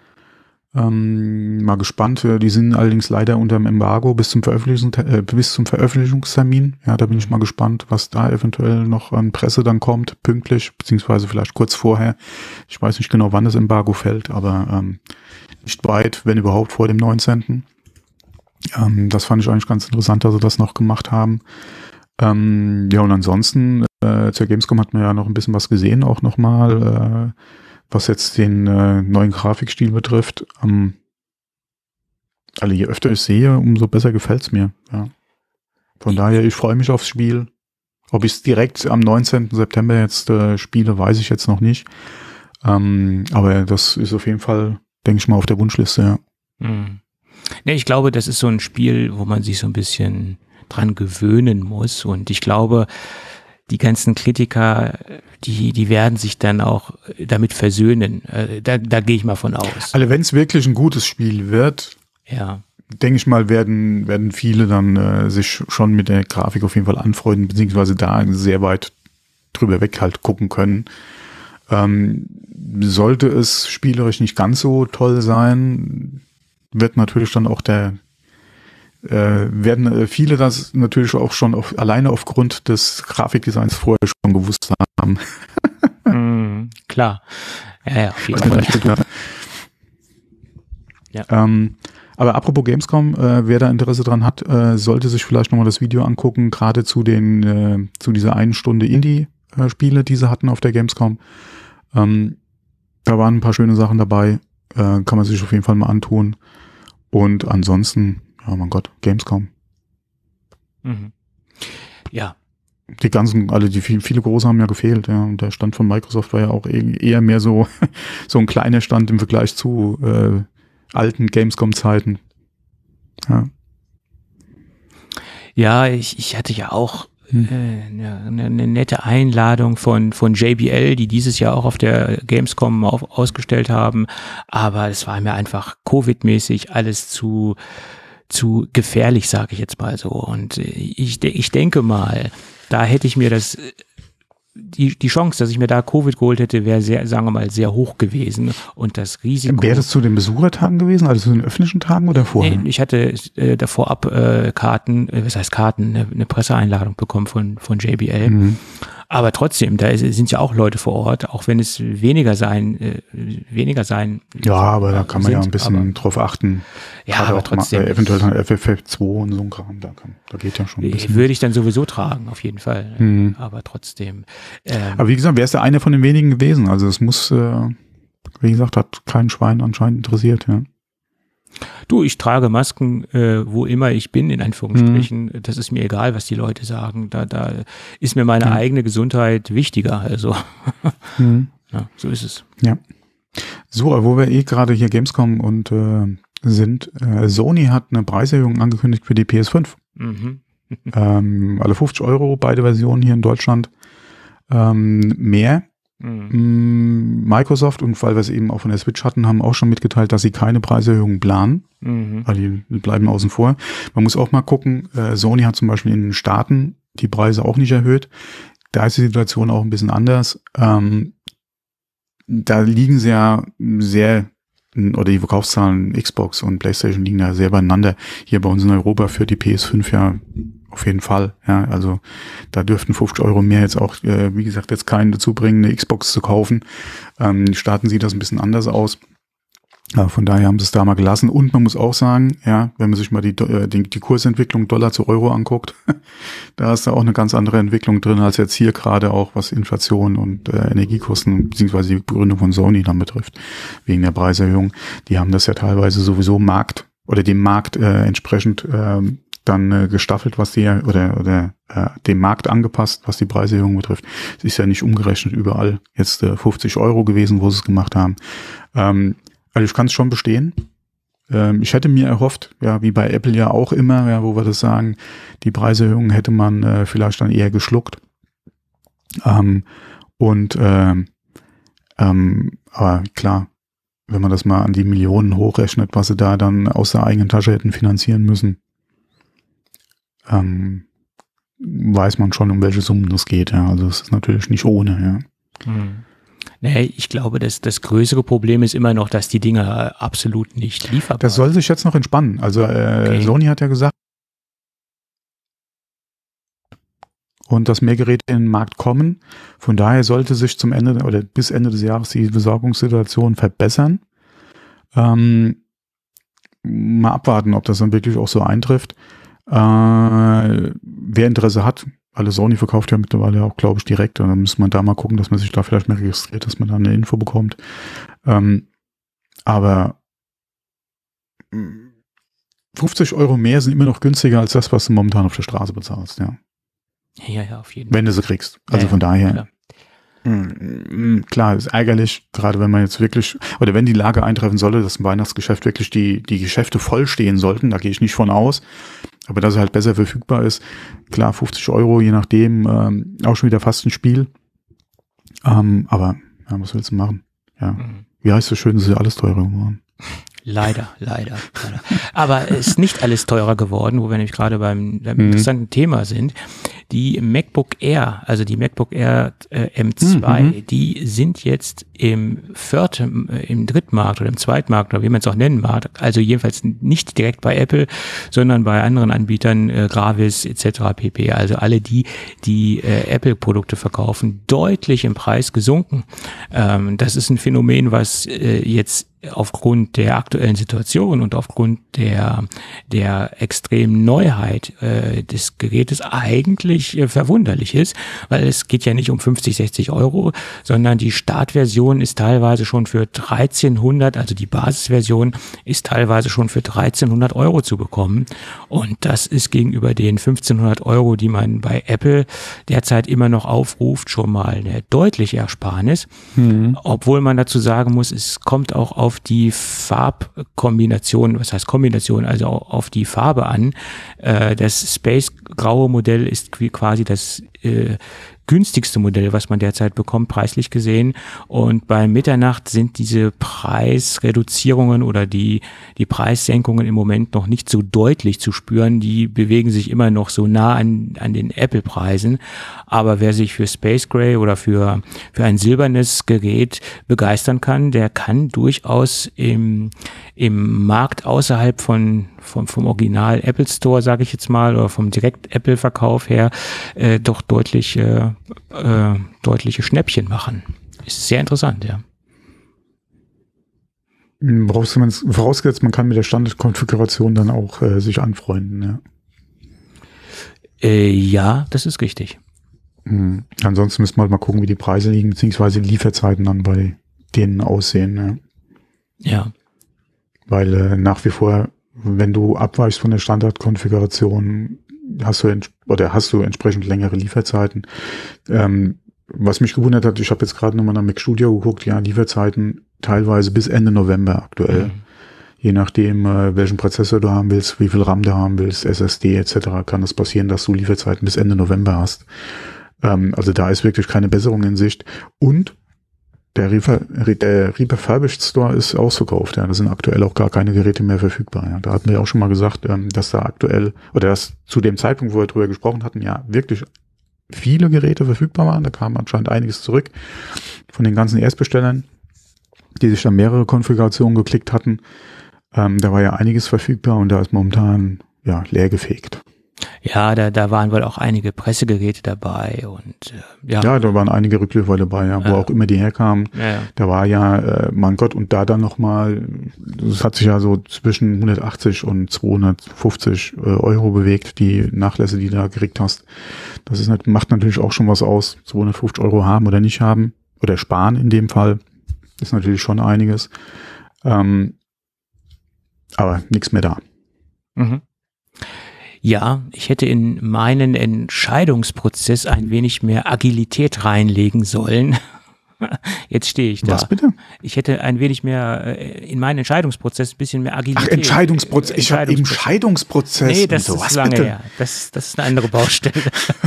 Mal gespannt. Die sind allerdings leider unter dem Embargo bis zum Veröffentlichungstermin. Ja, da bin ich mal gespannt, was da eventuell noch an Presse dann kommt, pünktlich, beziehungsweise vielleicht kurz vorher. Ich weiß nicht genau, wann das Embargo fällt, aber nicht weit, wenn überhaupt vor dem 19. Das fand ich eigentlich ganz interessant, dass sie das noch gemacht haben. Ja, und ansonsten, zur Gamescom hat man ja noch ein bisschen was gesehen, auch nochmal, was jetzt den neuen Grafikstil betrifft. Also je öfter ich sehe, umso besser gefällt's mir. Ja. Von daher, ich freue mich aufs Spiel. Ob ich es direkt am 19. September jetzt spiele, weiß ich jetzt noch nicht. Aber das ist auf jeden Fall, denke ich mal, auf der Wunschliste, ja. Ne, ich glaube, das ist so ein Spiel, wo man sich so ein bisschen dran gewöhnen muss. Und ich glaube, die ganzen Kritiker, die werden sich dann auch damit versöhnen. Da gehe ich mal von aus. Also wenn es wirklich ein gutes Spiel wird, ja, denke ich mal, werden viele dann sich schon mit der Grafik auf jeden Fall anfreunden, beziehungsweise da sehr weit drüber weg halt gucken können. Sollte es spielerisch nicht ganz so toll sein, wird natürlich dann auch werden viele das natürlich auch schon alleine aufgrund des Grafikdesigns vorher schon gewusst haben. Klar. Ja, auf jeden Fall. Ja. Aber apropos Gamescom, wer da Interesse dran hat, sollte sich vielleicht nochmal das Video angucken, gerade zu dieser 1 Stunde Indie-Spiele, die sie hatten auf der Gamescom. Da waren ein paar schöne Sachen dabei, kann man sich auf jeden Fall mal antun. Und ansonsten, ja mein Gott, Gamescom. Ja. Die ganzen, viele große haben ja gefehlt, ja. Und der Stand von Microsoft war ja auch eher mehr so ein kleiner Stand im Vergleich zu alten Gamescom-Zeiten. Ja. Ja, ich hatte ja auch eine nette Einladung von JBL, die dieses Jahr auch auf der Gamescom ausgestellt haben, aber es war mir einfach Covid-mäßig alles zu gefährlich, sage ich jetzt mal so. Und ich denke mal, da hätte ich mir die Chance, dass ich mir da Covid geholt hätte, wäre sehr, sagen wir mal, sehr hoch gewesen. Und das Risiko. Wäre das zu den Besuchertagen gewesen, also zu den öffentlichen Tagen oder vorher? Nee, ich hatte davor ab Karten, was heißt Karten, eine Presseeinladung bekommen von JBL. Aber trotzdem, da sind ja auch Leute vor Ort, auch wenn es weniger sein. Ja, aber da kann man ja ein bisschen drauf achten. Ja, aber auch trotzdem. Eventuell dann FFP2 und so ein Kram, da geht ja schon ein bisschen. Würde ich dann sowieso tragen, auf jeden Fall. Aber trotzdem. Aber wie gesagt, wer ist der eine von den wenigen gewesen? Also es muss, wie gesagt, hat kein Schwein anscheinend interessiert, ja. Du, ich trage Masken, wo immer ich bin, in Anführungsstrichen. Das ist mir egal, was die Leute sagen. Da ist mir meine eigene Gesundheit wichtiger. Also, ja, so ist es. Ja. So, wo wir gerade hier Gamescom und sind, Sony hat eine Preiserhöhung angekündigt für die PS5. Alle 50 €, beide Versionen hier in Deutschland. Mehr. Microsoft, und weil wir es eben auch von der Switch hatten, haben auch schon mitgeteilt, dass sie keine Preiserhöhung planen, weil die bleiben außen vor. Man muss auch mal gucken, Sony hat zum Beispiel in den Staaten die Preise auch nicht erhöht. Da ist die Situation auch ein bisschen anders. Da liegen sie ja sehr, oder die Verkaufszahlen Xbox und PlayStation liegen da sehr beieinander. Hier bei uns in Europa für die PS5 ja auf jeden Fall. Ja, also da dürften 50 € mehr jetzt auch, wie gesagt, jetzt keinen dazu bringen, eine Xbox zu kaufen. In den Staaten sieht das ein bisschen anders aus. Von daher haben sie es da mal gelassen. Und man muss auch sagen, ja, wenn man sich mal die Kursentwicklung Dollar zu Euro anguckt, da ist da auch eine ganz andere Entwicklung drin, als jetzt hier gerade auch, was Inflation und Energiekosten beziehungsweise die Begründung von Sony dann betrifft, wegen der Preiserhöhung. Die haben das ja teilweise sowieso dem Markt entsprechend dann gestaffelt, was die oder dem Markt angepasst, was die Preiserhöhung betrifft. Es ist ja nicht umgerechnet überall jetzt 50 € gewesen, wo sie es gemacht haben. Also ich kann es schon bestehen. Ich hätte mir erhofft, ja, wie bei Apple ja auch immer, ja, wo wir das sagen, die Preiserhöhung hätte man vielleicht dann eher geschluckt. Aber klar, wenn man das mal an die Millionen hochrechnet, was sie da dann aus der eigenen Tasche hätten finanzieren müssen, weiß man schon, um welche Summen das geht. Ja. Also es ist natürlich nicht ohne. Ja. Nee, ich glaube, das größere Problem ist immer noch, dass die Dinger absolut nicht lieferbar sind. Das soll sich jetzt noch entspannen. Also okay. Sony hat ja gesagt, und dass mehr Geräte in den Markt kommen. Von daher sollte sich zum Ende oder bis Ende des Jahres die Besorgungssituation verbessern. Mal abwarten, ob das dann wirklich auch so eintrifft. Wer Interesse hat, alle Sony verkauft ja mittlerweile auch, glaube ich, direkt, und dann muss man da mal gucken, dass man sich da vielleicht mehr registriert, dass man da eine Info bekommt. Aber 50 € mehr sind immer noch günstiger als das, was du momentan auf der Straße bezahlst, ja. Ja, auf jeden Fall. Wenn du sie kriegst. Also von daher. Klar, ist ärgerlich, gerade wenn man jetzt wirklich, oder wenn die Lage eintreffen sollte, dass im Weihnachtsgeschäft wirklich die Geschäfte voll stehen sollten, da gehe ich nicht von aus, aber dass es halt besser verfügbar ist. Klar, 50 €, je nachdem, auch schon wieder fast ein Spiel. Aber, ja, was willst du machen? Ja. Wie heißt es schön, es ist ja alles teurer geworden. Leider. Aber es ist nicht alles teurer geworden, wo wir nämlich gerade beim interessanten Thema sind. Die MacBook Air, also die MacBook Air M2, die sind jetzt im Drittmarkt oder im Zweitmarkt oder wie man es auch nennen mag, also jedenfalls nicht direkt bei Apple, sondern bei anderen Anbietern, Gravis etc. pp. Also alle die Apple-Produkte verkaufen, deutlich im Preis gesunken. Das ist ein Phänomen, was jetzt aufgrund der aktuellen Situation und aufgrund der extremen Neuheit des Gerätes eigentlich verwunderlich ist, weil es geht ja nicht um 50, 60 €, sondern die Startversion ist teilweise schon für 1.300, also die Basisversion ist teilweise schon für 1.300 € zu bekommen, und das ist gegenüber den 1.500 €, die man bei Apple derzeit immer noch aufruft, schon mal eine deutliche Ersparnis, obwohl man dazu sagen muss, es kommt auch auf die Farbkombination, was heißt Kombination, also auf die Farbe an. Das Space-graue Modell ist quasi das günstigste Modell, was man derzeit bekommt, preislich gesehen. Und bei Mitternacht sind diese Preisreduzierungen oder die Preissenkungen im Moment noch nicht so deutlich zu spüren. Die bewegen sich immer noch so nah an den Apple-Preisen. Aber wer sich für Space Gray oder für ein silbernes Gerät begeistern kann, der kann durchaus im Markt außerhalb vom Original Apple Store, sage ich jetzt mal, oder vom Direkt-Apple-Verkauf her, doch deutlich deutliche Schnäppchen machen. Ist sehr interessant, ja. Vorausgesetzt, man kann mit der Standardkonfiguration dann auch sich anfreunden, ja. Ja, das ist richtig. Ansonsten müssen wir halt mal gucken, wie die Preise liegen, beziehungsweise die Lieferzeiten dann bei denen aussehen. Ja. Weil nach wie vor, wenn du abweichst von der Standardkonfiguration, hast du entsprechend längere Lieferzeiten. Was mich gewundert hat, ich habe jetzt gerade nochmal nach Mac Studio geguckt, ja, Lieferzeiten teilweise bis Ende November aktuell. Je nachdem, welchen Prozessor du haben willst, wie viel RAM du haben willst, SSD etc., kann es passieren, dass du Lieferzeiten bis Ende November hast. Also da ist wirklich keine Besserung in Sicht. Und der Refurbished Store ist ausverkauft. Ja, da sind aktuell auch gar keine Geräte mehr verfügbar. Ja, da hatten wir auch schon mal gesagt, dass da aktuell, oder dass zu dem Zeitpunkt, wo wir drüber gesprochen hatten, ja, wirklich viele Geräte verfügbar waren. Da kam anscheinend einiges zurück von den ganzen Erstbestellern, die sich dann mehrere Konfigurationen geklickt hatten. Da war ja einiges verfügbar und da ist momentan ja leergefegt. Ja, da waren wohl auch einige Pressegeräte dabei und ja. Ja, da waren einige Rückläufer dabei, ja, wo auch immer die herkamen. Ja. Da war ja, mein Gott, und da dann nochmal, das hat sich ja so zwischen 180 und 250 Euro bewegt, die Nachlässe, die du da gekriegt hast. Das ist, macht natürlich auch schon was aus, 250 Euro haben oder nicht haben, oder sparen in dem Fall, ist natürlich schon einiges. Aber nichts mehr da. Mhm. Ja, ich hätte in meinen Entscheidungsprozess ein wenig mehr Agilität reinlegen sollen. Jetzt stehe ich da. Was bitte? Ich hätte ein wenig mehr in meinen Entscheidungsprozess ein bisschen mehr Agilität. Ach, Entscheidungsprozess. Ich habe eben Scheidungsprozess. Nee, das ist was lange bitte? her. Das ist eine andere Baustelle.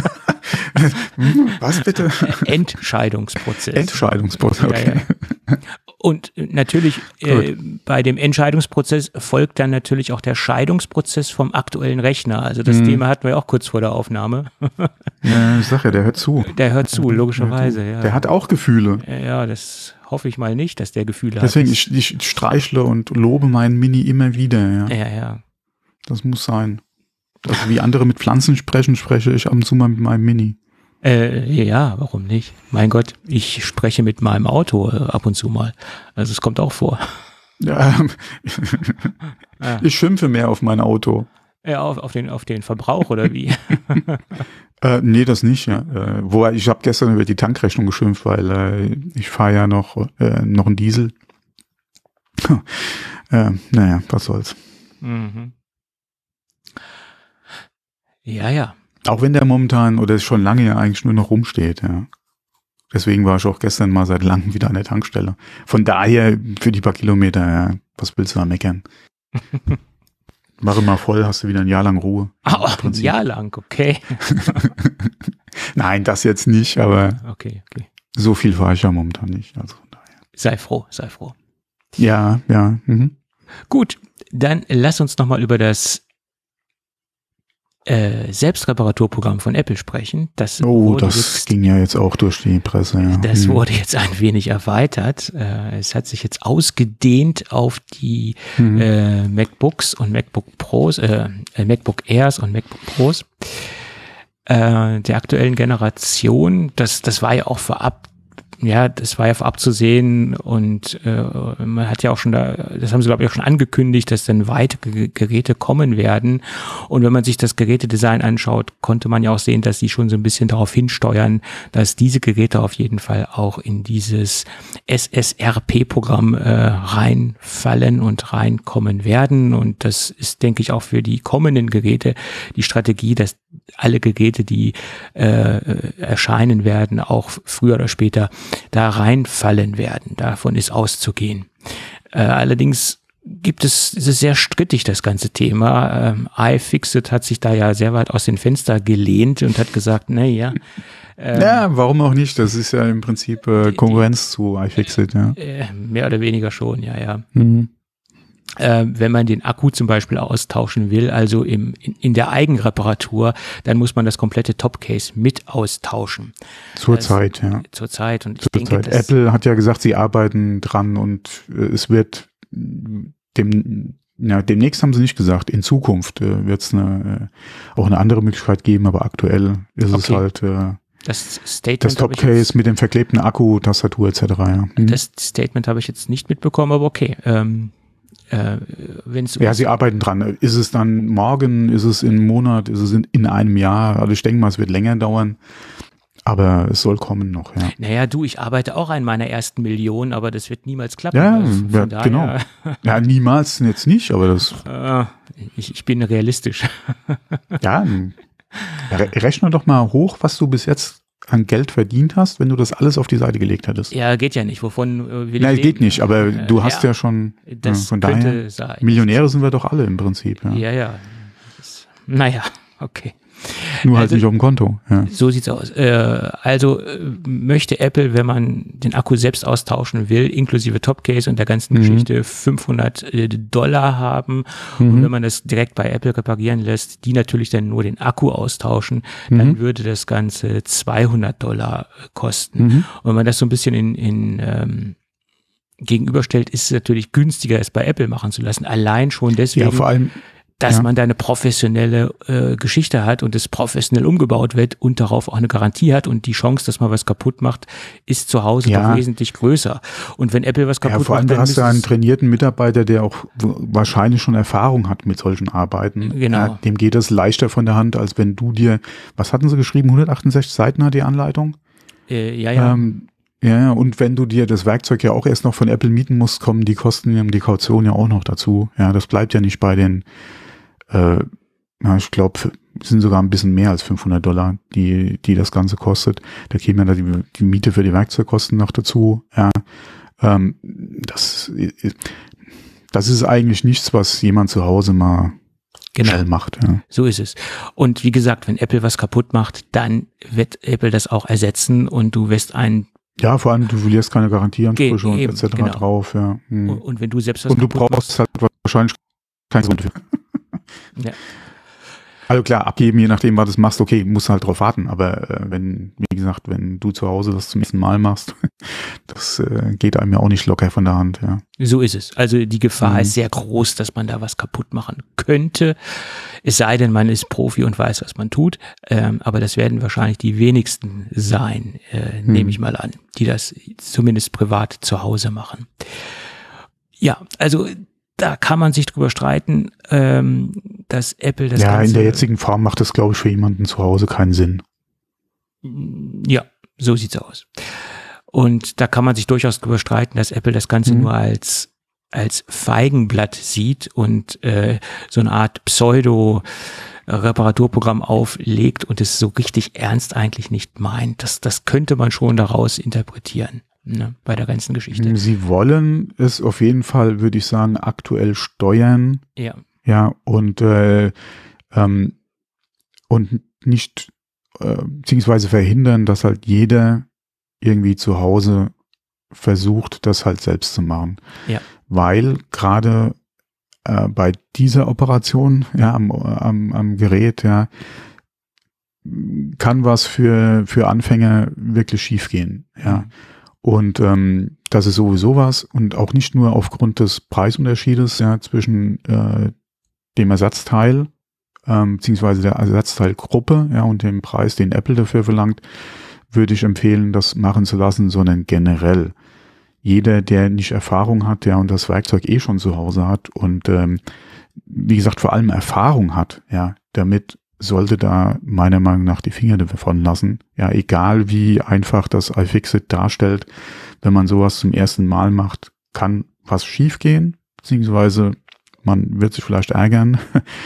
Was bitte? Entscheidungsprozess. Entscheidungsprozess, okay. Ja. Und natürlich bei dem Entscheidungsprozess folgt dann natürlich auch der Scheidungsprozess vom aktuellen Rechner. Also das Thema hatten wir auch kurz vor der Aufnahme. Ja, ich sag ja, der hört zu. Der hört zu, logischerweise. Ja. Der hat auch Gefühle. Ja, das hoffe ich mal nicht, dass der Gefühle Deswegen, hat. ich streichle und lobe meinen Mini immer wieder. Ja. Ja. Das muss sein. Also wie andere mit Pflanzen sprechen, spreche ich ab und zu mal mit meinem Mini. Ja, warum nicht? Mein Gott, ich spreche mit meinem Auto ab und zu mal. Also es kommt auch vor. Ja. Ich schimpfe mehr auf mein Auto. Ja, auf den Verbrauch oder wie? Nee, das nicht, ja. Wobei, ich habe gestern über die Tankrechnung geschimpft, weil ich fahre ja noch einen Diesel. Naja, was soll's. Mhm. Ja. Auch wenn der momentan oder schon lange ja eigentlich nur noch rumsteht, ja. Deswegen war ich auch gestern mal seit langem wieder an der Tankstelle. Von daher, für die paar Kilometer, ja, was willst du da meckern? Mache mal voll, hast du wieder ein Jahr lang Ruhe. Ein Jahr lang, okay. Nein, das jetzt nicht, aber Okay. so viel fahre ich ja momentan nicht. Also von daher. Sei froh. Ja. Gut, dann lass uns nochmal über das Selbstreparaturprogramm von Apple sprechen. Das ging ja jetzt auch durch die Presse. Ja. Das wurde jetzt ein wenig erweitert. Es hat sich jetzt ausgedehnt auf die MacBooks und MacBook Pros, MacBook Airs und MacBook Pros der aktuellen Generation. Das war ja auch vorab zu sehen und man hat ja auch schon das haben sie glaube ich auch schon angekündigt, dass dann weitere Geräte kommen werden und wenn man sich das Gerätedesign anschaut, konnte man ja auch sehen, dass sie schon so ein bisschen darauf hinsteuern, dass diese Geräte auf jeden Fall auch in dieses SSRP-Programm reinfallen und reinkommen werden und das ist, denke ich, auch für die kommenden Geräte die Strategie, dass alle Geräte, die erscheinen werden, auch früher oder später da reinfallen werden. Davon ist auszugehen. Allerdings ist es sehr strittig, das ganze Thema. iFixit hat sich da ja sehr weit aus dem Fenster gelehnt und hat gesagt, ja, warum auch nicht? Das ist ja im Prinzip Konkurrenz zu iFixit, ja. Mehr oder weniger schon, ja. Mhm. Wenn man den Akku zum Beispiel austauschen will, also in der Eigenreparatur, dann muss man das komplette Topcase mit austauschen. Zurzeit, ja. Zurzeit. Und ich denke, Apple hat ja gesagt, sie arbeiten dran und es wird demnächst haben sie nicht gesagt, in Zukunft wird es auch eine andere Möglichkeit geben, aber aktuell ist es halt Das Statement Das Topcase mit dem verklebten Akku, Tastatur etc. Ja. Das Statement habe ich jetzt nicht mitbekommen, aber okay. Ja, sie arbeiten dran. Ist es dann morgen, ist es in einem Monat, ist es in einem Jahr? Also ich denke mal, es wird länger dauern, aber es soll kommen noch. Ja. Naja, ich arbeite auch an meiner ersten Million, aber das wird niemals klappen. Ja, also daher, genau. Ja, niemals jetzt nicht, aber das... Ich bin realistisch. Ja, rechne doch mal hoch, was du bis jetzt an Geld verdient hast, wenn du das alles auf die Seite gelegt hättest. Ja, geht ja nicht. Wovon will ich Nein, leben? geht nicht, aber du hast ja schon, von daher, sein. Millionäre sind wir doch alle im Prinzip. Ja. Ja. Naja, okay. Nur halt nicht auf dem Konto. Ja. So sieht's aus. Möchte Apple, wenn man den Akku selbst austauschen will, inklusive Topcase und der ganzen Geschichte, $500 haben. Und wenn man das direkt bei Apple reparieren lässt, die natürlich dann nur den Akku austauschen, dann würde das Ganze $200 kosten. Und wenn man das so ein bisschen gegenüberstellt, ist es natürlich günstiger, es bei Apple machen zu lassen. Allein schon deswegen. Ja, vor allem, dass man da eine professionelle Geschichte hat und es professionell umgebaut wird und darauf auch eine Garantie hat und die Chance, dass man was kaputt macht, ist zu Hause doch wesentlich größer. Und wenn Apple was kaputt macht, vor allem du hast ja einen trainierten Mitarbeiter, der auch wahrscheinlich schon Erfahrung hat mit solchen Arbeiten. Genau. Dem geht es leichter von der Hand, als wenn du dir, was hatten sie geschrieben, 168 Seiten hat die Anleitung? Ja. Ja, und wenn du dir das Werkzeug ja auch erst noch von Apple mieten musst, kommen die Kosten, die Kaution ja auch noch dazu. Ja, das bleibt ja nicht bei den ich glaube, sind sogar ein bisschen mehr als $500, die das Ganze kostet. Da käme ja die Miete für die Werkzeugkosten noch dazu. Ja, das ist eigentlich nichts, was jemand zu Hause mal schnell macht. Ja. So ist es. Und wie gesagt, wenn Apple was kaputt macht, dann wird Apple das auch ersetzen und du wirst ja, vor allem, du verlierst keine Garantieansprüche und etc. drauf. Ja. Und wenn du selbst was und du brauchst halt wahrscheinlich kein Grund dafür. Ja. Also klar, abgeben, je nachdem, was du machst, okay, musst halt drauf warten, aber wenn du zu Hause das zum ersten Mal machst, das geht einem ja auch nicht locker von der Hand, ja. So ist es. Also die Gefahr ist sehr groß, dass man da was kaputt machen könnte, es sei denn, man ist Profi und weiß, was man tut, aber das werden wahrscheinlich die wenigsten sein, nehme ich mal an, die das zumindest privat zu Hause machen. Ja, also da kann man sich drüber streiten, dass Apple das Ganze... Ja, in der jetzigen Form macht das, glaube ich, für jemanden zu Hause keinen Sinn. Ja, so sieht's aus. Und da kann man sich durchaus drüber streiten, dass Apple das Ganze nur als Feigenblatt sieht und so eine Art Pseudo-Reparaturprogramm auflegt und es so richtig ernst eigentlich nicht meint. Das könnte man schon daraus interpretieren. Ne, bei der ganzen Geschichte. Sie wollen es auf jeden Fall, würde ich sagen, aktuell steuern. Ja. Ja, und nicht, beziehungsweise verhindern, dass halt jeder irgendwie zu Hause versucht, das halt selbst zu machen. Ja. Weil gerade bei dieser Operation, ja, am Gerät, ja, kann was für Anfänger wirklich schief gehen, ja. Und das ist sowieso was und auch nicht nur aufgrund des Preisunterschiedes zwischen dem Ersatzteil beziehungsweise der Ersatzteilgruppe und dem Preis, den Apple dafür verlangt, würde ich empfehlen, das machen zu lassen, sondern generell. Jeder, der nicht Erfahrung hat, und das Werkzeug schon zu Hause hat und wie gesagt vor allem Erfahrung hat, damit sollte da meiner Meinung nach die Finger davon lassen. Ja, egal wie einfach das iFixit darstellt, wenn man sowas zum ersten Mal macht, kann was schiefgehen, beziehungsweise man wird sich vielleicht ärgern,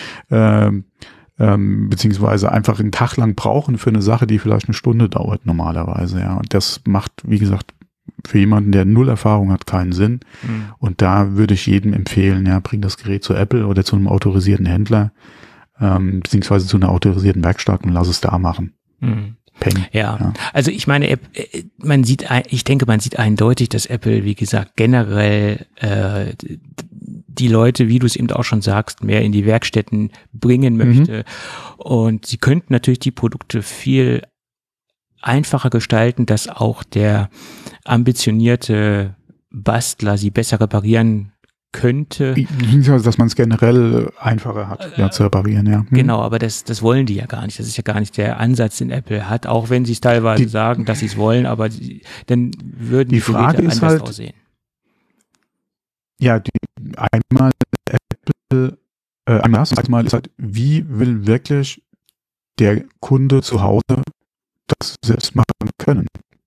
beziehungsweise einfach einen Tag lang brauchen für eine Sache, die vielleicht eine Stunde dauert normalerweise. Ja, und das macht, wie gesagt, für jemanden, der null Erfahrung hat, keinen Sinn. Und da würde ich jedem empfehlen, bring das Gerät zu Apple oder zu einem autorisierten Händler, beziehungsweise zu einer autorisierten Werkstatt und lass es da machen. Peng. Ja, also ich meine, ich denke, man sieht eindeutig, dass Apple, wie gesagt, generell die Leute, wie du es eben auch schon sagst, mehr in die Werkstätten bringen möchte. Und sie könnten natürlich die Produkte viel einfacher gestalten, dass auch der ambitionierte Bastler sie besser reparieren könnte. Dass man es generell einfacher hat, zu reparieren, ja. Genau, aber das wollen die ja gar nicht. Das ist ja gar nicht der Ansatz, den Apple hat, auch wenn sie es teilweise sagen, dass sie es wollen, aber dann würden die Frage Geräte ist anders halt, aussehen. Ja, einmal Apple, einmal ist halt, wie will wirklich der Kunde zu Hause das selbst machen können?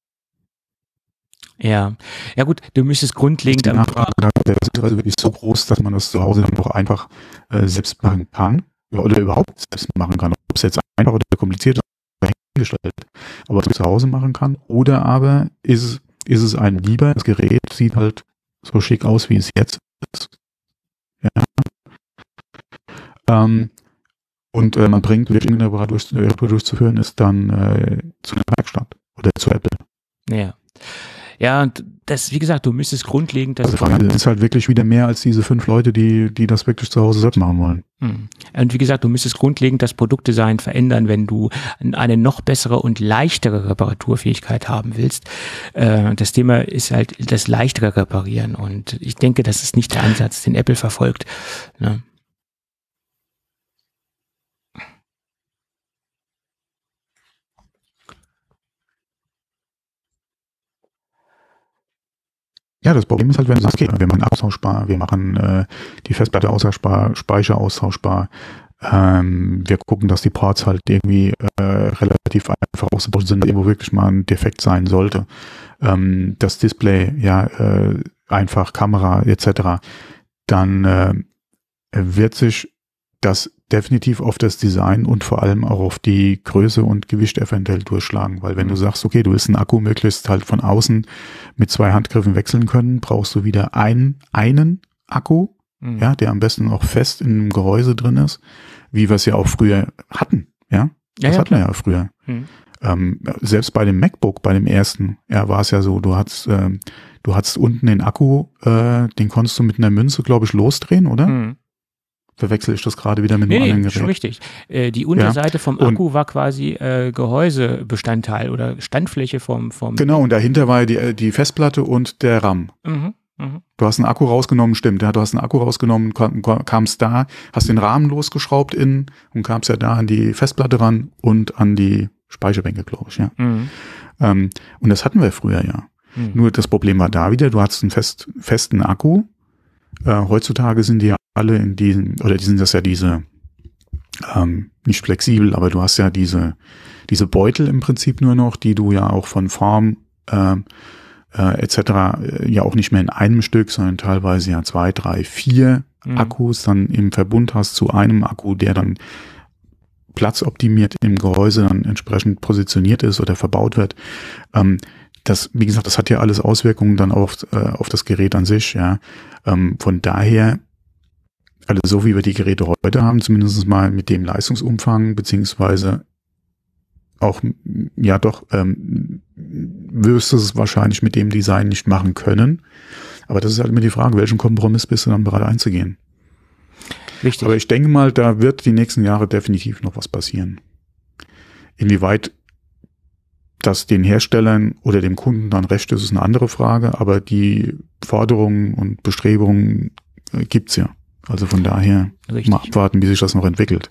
Ja, ja gut, du müsstest grundlegend... Die Nachfrage ist also wirklich so groß, dass man das zu Hause dann auch einfach selbst machen kann oder überhaupt selbst machen kann. Ob es jetzt einfach oder kompliziert ist, hingestellt, aber es zu Hause machen kann. Oder aber ist es einem lieber, das Gerät sieht halt so schick aus, wie es jetzt ist. Ja. Und man bringt wirklich eine Reparatur durchzuführen, ist dann zu einer Werkstatt oder zu Apple. Ja. Ja, und das, wie gesagt, du müsstest grundlegend das... Also es ist halt wirklich wieder mehr als diese 5 Leute, die das wirklich zu Hause selbst machen wollen. Und wie gesagt, du müsstest grundlegend das Produktdesign verändern, wenn du eine noch bessere und leichtere Reparaturfähigkeit haben willst. Das Thema ist halt das leichtere Reparieren und ich denke, das ist nicht der Ansatz, den Apple verfolgt. Ne? Ja, das Problem ist halt, wenn du sagst, okay, wir machen austauschbar, wir machen die Festplatte austauschbar, Speicher austauschbar, wir gucken, dass die Ports halt irgendwie relativ einfach ausgebaut sind, wo wirklich mal ein Defekt sein sollte. Das Display, einfach Kamera etc. Dann wird sich das definitiv auf das Design und vor allem auch auf die Größe und Gewicht eventuell durchschlagen, weil wenn du sagst, okay, du willst einen Akku möglichst halt von außen mit 2 Handgriffen wechseln können, brauchst du wieder einen Akku, der am besten auch fest in einem Gehäuse drin ist, wie wir es ja auch früher hatten, das hatten wir ja früher. Selbst bei dem MacBook, bei dem ersten, war es ja so, du hattest unten den Akku, den konntest du mit einer Münze, glaube ich, losdrehen, oder? Verwechsel ich das gerade wieder mit einem anderen Gerät? Schon richtig. Die Unterseite vom Akku war quasi Gehäusebestandteil oder Standfläche vom... Genau, und dahinter war die Festplatte und der RAM. Du hast einen Akku rausgenommen, stimmt. Ja, du hast einen Akku rausgenommen, kamst da, hast den Rahmen losgeschraubt innen und kamst ja da an die Festplatte ran und an die Speicherbänke, glaube ich. Ja. Und das hatten wir früher, ja. Nur das Problem war da wieder, du hattest einen festen Akku. Heutzutage sind die ja alle in diesen, oder die sind das ja diese, nicht flexibel, aber du hast ja diese Beutel im Prinzip nur noch, die du ja auch von Form etc. Ja auch nicht mehr in einem Stück, sondern teilweise ja 2, 3, 4 Akkus dann im Verbund hast zu einem Akku, der dann platzoptimiert im Gehäuse dann entsprechend positioniert ist oder verbaut wird. Wie gesagt, das hat ja alles Auswirkungen dann auf das Gerät an sich, ja. Von daher, also so wie wir die Geräte heute haben, zumindest mal mit dem Leistungsumfang, beziehungsweise auch, wirst du es wahrscheinlich mit dem Design nicht machen können. Aber das ist halt immer die Frage, welchen Kompromiss bist du dann bereit einzugehen? Richtig. Aber ich denke mal, da wird die nächsten Jahre definitiv noch was passieren. Inwieweit das den Herstellern oder dem Kunden dann recht ist, ist eine andere Frage, aber die Forderungen und Bestrebungen gibt's ja. Also von daher mal abwarten, wie sich das noch entwickelt.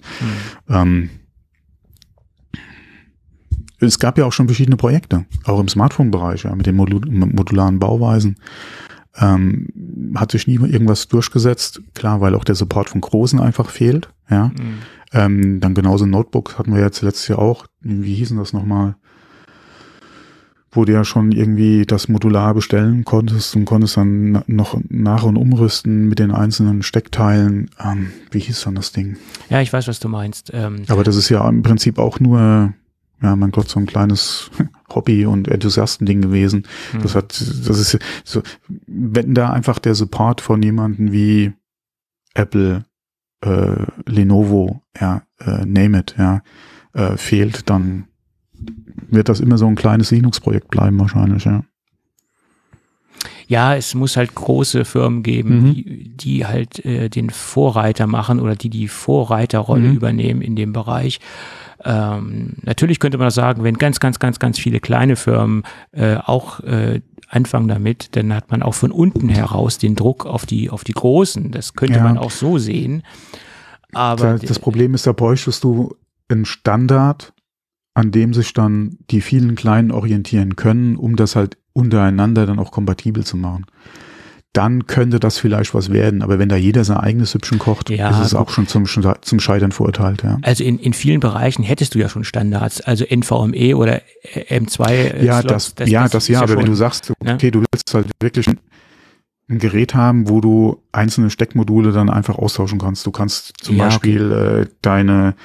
Es gab ja auch schon verschiedene Projekte, auch im Smartphone-Bereich, mit den modularen Bauweisen. Hat sich nie irgendwas durchgesetzt, klar, weil auch der Support von Großen einfach fehlt. Ja. Dann genauso Notebooks hatten wir jetzt letztes Jahr auch, wie hießen das nochmal? Wo du ja schon irgendwie das modular bestellen konntest und konntest dann noch nach- und umrüsten mit den einzelnen Steckteilen. Wie hieß dann das Ding? Ja, ich weiß, was du meinst. Aber das ist ja im Prinzip auch nur, mein Gott, so ein kleines Hobby- und Enthusiastending gewesen. Das ist so, wenn da einfach der Support von jemanden wie Apple, Lenovo, name it, fehlt, dann wird das immer so ein kleines Linux-Projekt bleiben wahrscheinlich, ja. Ja, es muss halt große Firmen geben, die halt den Vorreiter machen oder die Vorreiterrolle übernehmen in dem Bereich. Natürlich könnte man sagen, wenn ganz viele kleine Firmen auch anfangen damit, dann hat man auch von unten heraus den Druck auf die Großen. Das könnte man auch so sehen. Aber das Problem ist, da bräuchtest du einen Standard, an dem sich dann die vielen Kleinen orientieren können, um das halt untereinander dann auch kompatibel zu machen. Dann könnte das vielleicht was werden, aber wenn da jeder sein eigenes Süppchen kocht, ist es auch schon zum Scheitern verurteilt. Ja. Also in vielen Bereichen hättest du ja schon Standards, also NVMe oder M2 ja, Slots. Das aber schon, wenn du sagst, okay, du willst halt wirklich ein Gerät haben, wo du einzelne Steckmodule dann einfach austauschen kannst. Du kannst zum Beispiel deine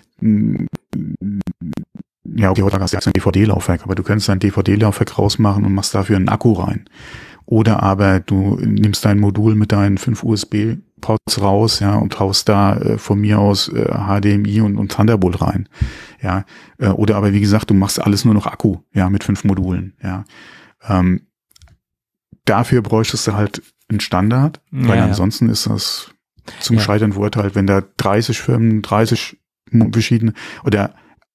okay, heute hast du ein DVD-Laufwerk, aber du könntest ein DVD-Laufwerk rausmachen und machst dafür einen Akku rein. Oder aber du nimmst dein Modul mit deinen 5 USB-Ports raus, ja, und haust da von mir aus HDMI und Thunderbolt rein. Ja. Oder aber wie gesagt, du machst alles nur noch Akku, ja, mit 5 Modulen, ja. Dafür bräuchtest du halt einen Standard, weil ansonsten ist das zum Scheitern verurteilt, wenn da 30 Firmen, 30 verschiedene oder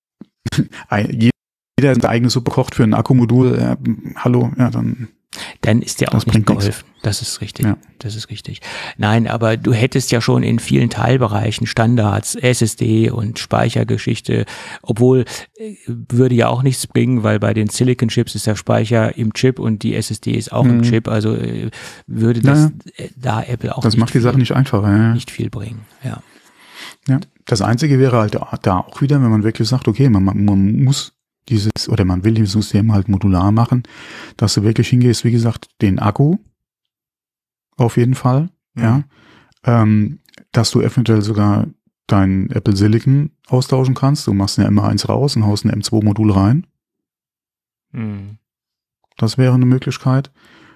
jeder seine eigene Suppe kocht für ein Akkumodul, dann ist dir auch nicht geholfen. Das ist richtig. Ja. Das ist richtig. Nein, aber du hättest ja schon in vielen Teilbereichen Standards, SSD und Speichergeschichte, obwohl würde ja auch nichts bringen, weil bei den Silicon Chips ist der Speicher im Chip und die SSD ist auch im Chip, also würde das da Apple auch das macht die Sache nicht einfacher, nicht viel bringen, ja. Ja, das Einzige wäre halt da auch wieder, wenn man wirklich sagt, okay, man muss man will dieses System halt modular machen, dass du wirklich hingehst, wie gesagt, den Akku auf jeden Fall, dass du eventuell sogar dein Apple Silicon austauschen kannst. Du machst eine M1 raus und haust ein M2-Modul rein. Das wäre eine Möglichkeit.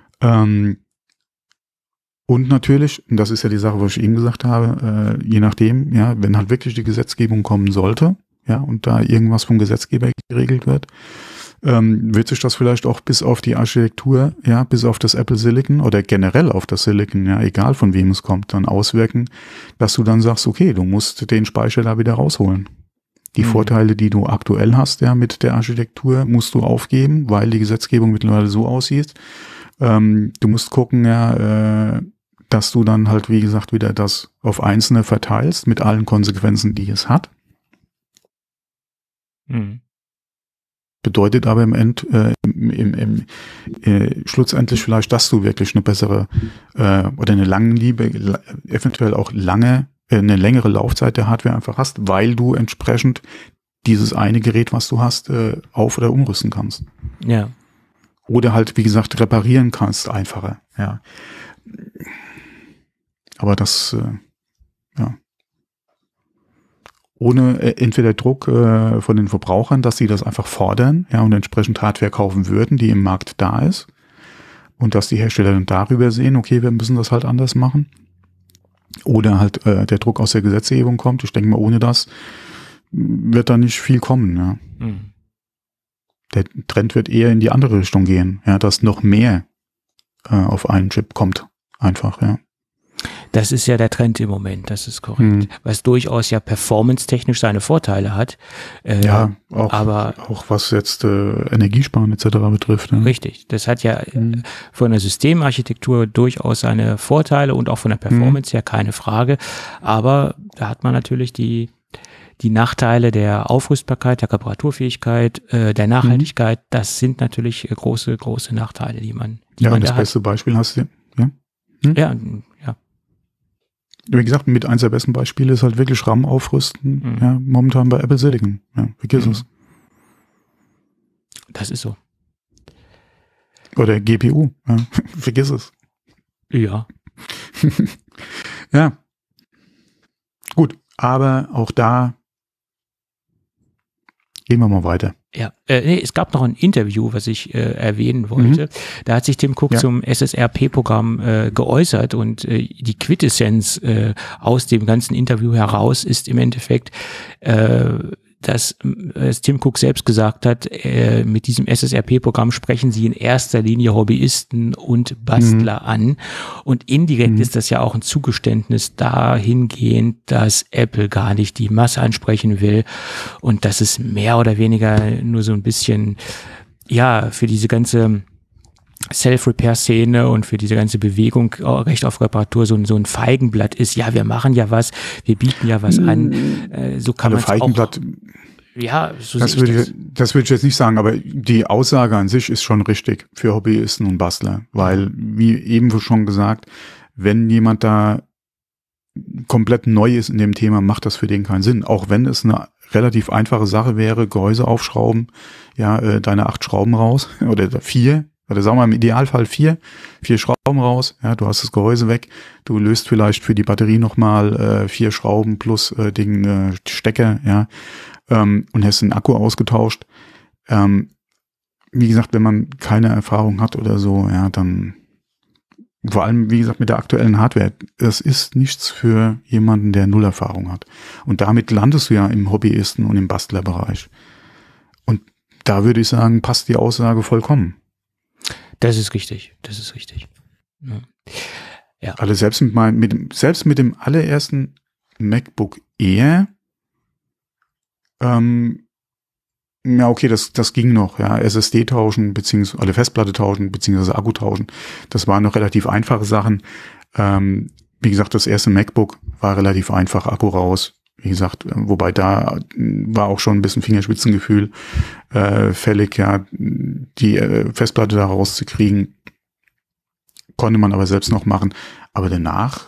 Und natürlich, und das ist ja die Sache, was ich eben gesagt habe, je nachdem, wenn halt wirklich die Gesetzgebung kommen sollte, und da irgendwas vom Gesetzgeber geregelt wird, wird sich das vielleicht auch bis auf die Architektur, bis auf das Apple Silicon oder generell auf das Silicon, egal von wem es kommt, dann auswirken, dass du dann sagst, okay, du musst den Speicher da wieder rausholen. Die Vorteile, die du aktuell hast, mit der Architektur, musst du aufgeben, weil die Gesetzgebung mittlerweile so aussieht. Du musst gucken, dass du dann halt, wie gesagt, wieder das auf Einzelne verteilst, mit allen Konsequenzen, die es hat. Bedeutet aber schlussendlich vielleicht, dass du wirklich eine bessere oder eine eventuell auch eine längere Laufzeit der Hardware einfach hast, weil du entsprechend dieses eine Gerät, was du hast, auf- oder umrüsten kannst. Ja. Oder halt, wie gesagt, reparieren kannst einfacher. Ja. Aber das, ohne entweder Druck von den Verbrauchern, dass sie das einfach fordern, und entsprechend Hardware kaufen würden, die im Markt da ist, und dass die Hersteller dann darüber sehen, okay, wir müssen das halt anders machen. Oder halt der Druck aus der Gesetzgebung kommt. Ich denke mal, ohne das wird da nicht viel kommen. Ja. Der Trend wird eher in die andere Richtung gehen, dass noch mehr auf einen Chip kommt, einfach, Das ist ja der Trend im Moment, das ist korrekt. Was durchaus ja performance-technisch seine Vorteile hat. Aber auch was jetzt Energiesparen etc. betrifft. Ne? Richtig, das hat ja von der Systemarchitektur durchaus seine Vorteile und auch von der Performance her keine Frage. Aber da hat man natürlich die Nachteile der Aufrüstbarkeit, der Reparaturfähigkeit, der Nachhaltigkeit. Das sind natürlich große Nachteile, die man das beste Beispiel hast du, Ja. Wie gesagt, mit eins der besten Beispiele ist halt wirklich RAM aufrüsten, momentan bei Apple Silicon. Ja, vergiss es. Das ist so. Oder GPU, vergiss es. Ja. Ja. Gut, aber auch da gehen wir mal weiter. Ja, es gab noch ein Interview, was ich erwähnen wollte. Da hat sich Tim Cook zum SSRP-Programm geäußert und die Quintessenz aus dem ganzen Interview heraus ist im Endeffekt, dass Tim Cook selbst gesagt hat, mit diesem SSRP-Programm sprechen sie in erster Linie Hobbyisten und Bastler an. Und indirekt ist das ja auch ein Zugeständnis dahingehend, dass Apple gar nicht die Masse ansprechen will und dass es mehr oder weniger nur so ein bisschen, ja, für diese ganze Self-Repair-Szene und für diese ganze Bewegung Recht auf Reparatur so ein Feigenblatt ist. Ja, wir machen ja was, wir bieten ja was an. So kann man Feigenblatt. Ja, so das würde ich jetzt nicht sagen, aber die Aussage an sich ist schon richtig für Hobbyisten und Bastler, weil, wie eben schon gesagt, wenn jemand da komplett neu ist in dem Thema, macht das für den keinen Sinn. Auch wenn es eine relativ einfache Sache wäre, Gehäuse aufschrauben, ja, deine 8 Schrauben raus oder 4. Oder sagen wir im Idealfall 4 Schrauben raus, ja, du hast das Gehäuse weg, du löst vielleicht für die Batterie nochmal 4 Schrauben plus Stecker, ja, und hast den Akku ausgetauscht. Wie gesagt, wenn man keine Erfahrung hat oder so, ja, dann vor allem, wie gesagt, mit der aktuellen Hardware, das ist nichts für jemanden, der null Erfahrung hat. Und damit landest du ja im Hobbyisten und im Bastlerbereich. Und da würde ich sagen, passt die Aussage vollkommen. Das ist richtig. Ja. Also selbst mit dem allerersten MacBook Air, ja, okay, das ging noch, ja, SSD tauschen, beziehungsweise Festplatte tauschen, beziehungsweise Akku tauschen. Das waren noch relativ einfache Sachen. Wie gesagt, das erste MacBook war relativ einfach, Akku raus. Wie gesagt, wobei da war auch schon ein bisschen Fingerspitzengefühl fällig, ja, die Festplatte da rauszukriegen, konnte man aber selbst noch machen. Aber danach,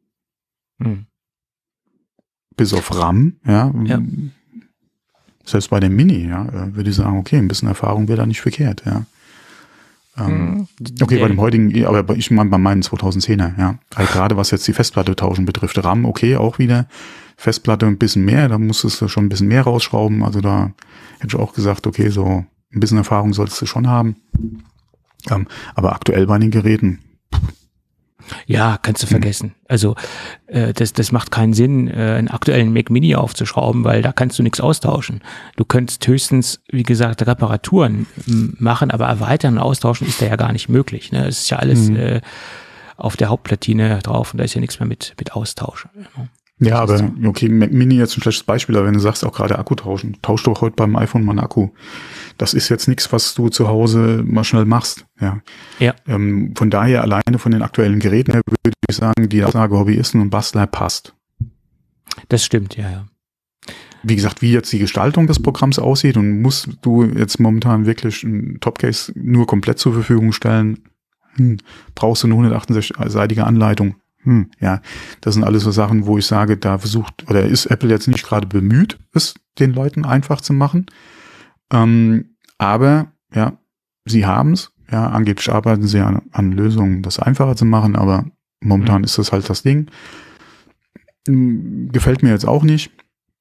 bis auf RAM, ja, selbst bei dem Mini, ja, würde ich sagen, okay, ein bisschen Erfahrung wäre da nicht verkehrt, ja. Okay, bei dem heutigen, aber ich meine bei meinen 2010er, ja. Also gerade was jetzt die Festplatte tauschen betrifft, RAM, okay, auch wieder. Festplatte ein bisschen mehr, da musstest du schon ein bisschen mehr rausschrauben, also da hätte ich auch gesagt, okay, so ein bisschen Erfahrung solltest du schon haben. Aber aktuell bei den Geräten. Ja, kannst du vergessen. Also das macht keinen Sinn, einen aktuellen Mac Mini aufzuschrauben, weil da kannst du nichts austauschen. Du könntest höchstens, wie gesagt, Reparaturen machen, aber erweitern und austauschen ist da ja gar nicht möglich. Ne? Es ist ja alles auf der Hauptplatine drauf und da ist ja nichts mehr mit Austausch. Ne? Ja, aber okay, Mac Mini jetzt ein schlechtes Beispiel, aber wenn du sagst, auch gerade Akku tauschen, tausch doch heute beim iPhone mal einen Akku. Das ist jetzt nichts, was du zu Hause mal schnell machst. Ja. Von daher alleine von den aktuellen Geräten her würde ich sagen, die Aussage Hobbyisten und Bastler passt. Das stimmt, ja. Wie gesagt, wie jetzt die Gestaltung des Programms aussieht und musst du jetzt momentan wirklich ein Topcase nur komplett zur Verfügung stellen, brauchst du eine 168-seitige Anleitung. Ja, das sind alles so Sachen, wo ich sage, da versucht, oder ist Apple jetzt nicht gerade bemüht, es den Leuten einfach zu machen. Aber, ja, sie haben's. Ja, angeblich arbeiten sie an Lösungen, das einfacher zu machen, aber momentan ist das halt das Ding. Gefällt mir jetzt auch nicht.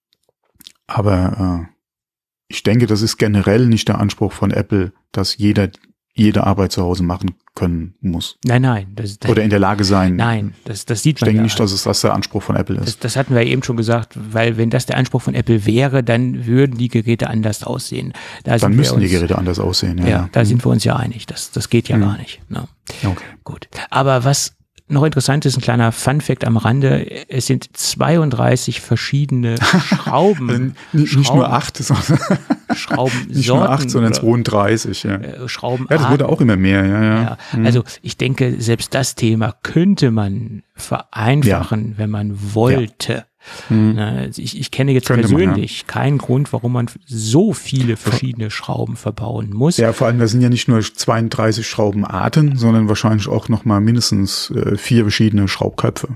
Aber ich denke, das ist generell nicht der Anspruch von Apple, dass jede Arbeit zu Hause machen können muss. Nein. Oder in der Lage sein. Nein, das sieht man ja. Ich denke nicht, dass das der Anspruch von Apple ist. Das hatten wir ja eben schon gesagt, weil wenn das der Anspruch von Apple wäre, dann würden die Geräte anders aussehen. Dann müssen die Geräte anders aussehen. Ja, da sind wir uns ja einig. Das geht ja gar nicht. No. Okay. Gut. Aber was noch interessant ist, ein kleiner Funfact am Rande, es sind 32 verschiedene Schrauben. Nicht nur 8, sondern Schraubensorten. Nicht nur 8, sondern 32. Ja. Schraubenarten. Ja, das wurde auch immer mehr. Ja. Also ich denke, selbst das Thema könnte man vereinfachen, wenn man wollte. Ich kenne jetzt persönlich keinen Grund, warum man so viele verschiedene Schrauben verbauen muss. Ja, vor allem, da sind ja nicht nur 32 Schraubenarten, sondern wahrscheinlich auch noch mal mindestens 4 verschiedene Schraubköpfe.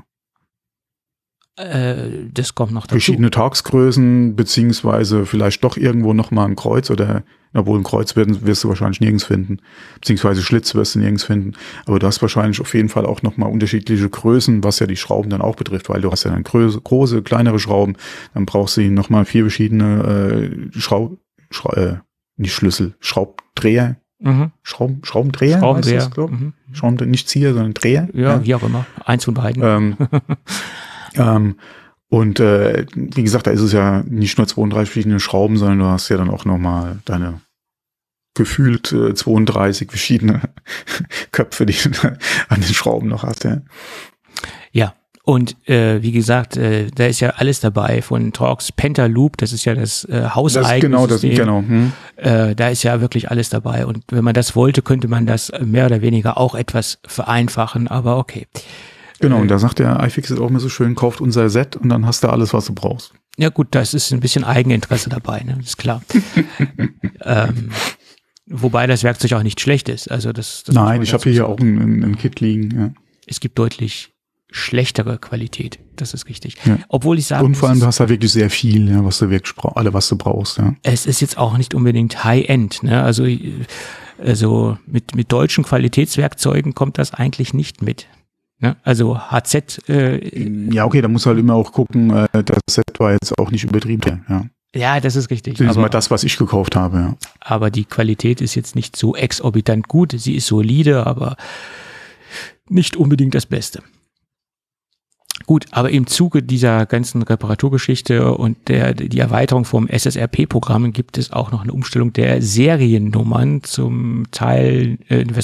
Das kommt noch dazu. Verschiedene Torx-Größen, beziehungsweise vielleicht doch irgendwo noch mal ein Kreuz oder, obwohl ein Kreuz wirst du wahrscheinlich nirgends finden, beziehungsweise Schlitz wirst du nirgends finden, aber du hast wahrscheinlich auf jeden Fall auch noch mal unterschiedliche Größen, was ja die Schrauben dann auch betrifft, weil du hast ja dann große, kleinere Schrauben, dann brauchst du noch mal 4 verschiedene nicht Schlüssel, Schraubdreher, Schraubendreher, Schraubendreher, heißt das, glaube ich. Nicht Zieher, sondern Dreher. Ja, wie auch immer, eins von beiden. Und wie gesagt, da ist es ja nicht nur 32 verschiedene Schrauben, sondern du hast ja dann auch nochmal deine gefühlt 32 verschiedene Köpfe, die du an den Schrauben noch hast. Ja, ja. Und wie gesagt, da ist ja alles dabei von Torx Pentaloop, das ist ja das hauseigene System. Genau. Da ist ja wirklich alles dabei. Und wenn man das wollte, könnte man das mehr oder weniger auch etwas vereinfachen, aber okay. Genau, und da sagt der iFixit auch immer so schön, kauft unser Set und dann hast du alles, was du brauchst. Ja gut, das ist ein bisschen Eigeninteresse dabei, ne? Das ist klar. Wobei das Werkzeug auch nicht schlecht ist. Also das Nein, ich habe hier auch ein Kit liegen. Ja. Es gibt deutlich schlechtere Qualität, das ist richtig. Ja. Obwohl ich sage, und vor allem, du hast da wirklich sehr viel, ja, was du wirklich was du brauchst. Ja. Es ist jetzt auch nicht unbedingt High-End. Ne? Also mit deutschen Qualitätswerkzeugen kommt das eigentlich nicht mit. Ne? Also HZ. Ja, okay, da muss halt immer auch gucken, das Set war jetzt auch nicht übertrieben. Ja. Ja, das ist richtig. Das ist mal das, was ich gekauft habe. Ja. Aber die Qualität ist jetzt nicht so exorbitant gut. Sie ist solide, aber nicht unbedingt das Beste. Gut, aber im Zuge dieser ganzen Reparaturgeschichte und die Erweiterung vom SSRP-Programm gibt es auch noch eine Umstellung der Seriennummern zum Teil,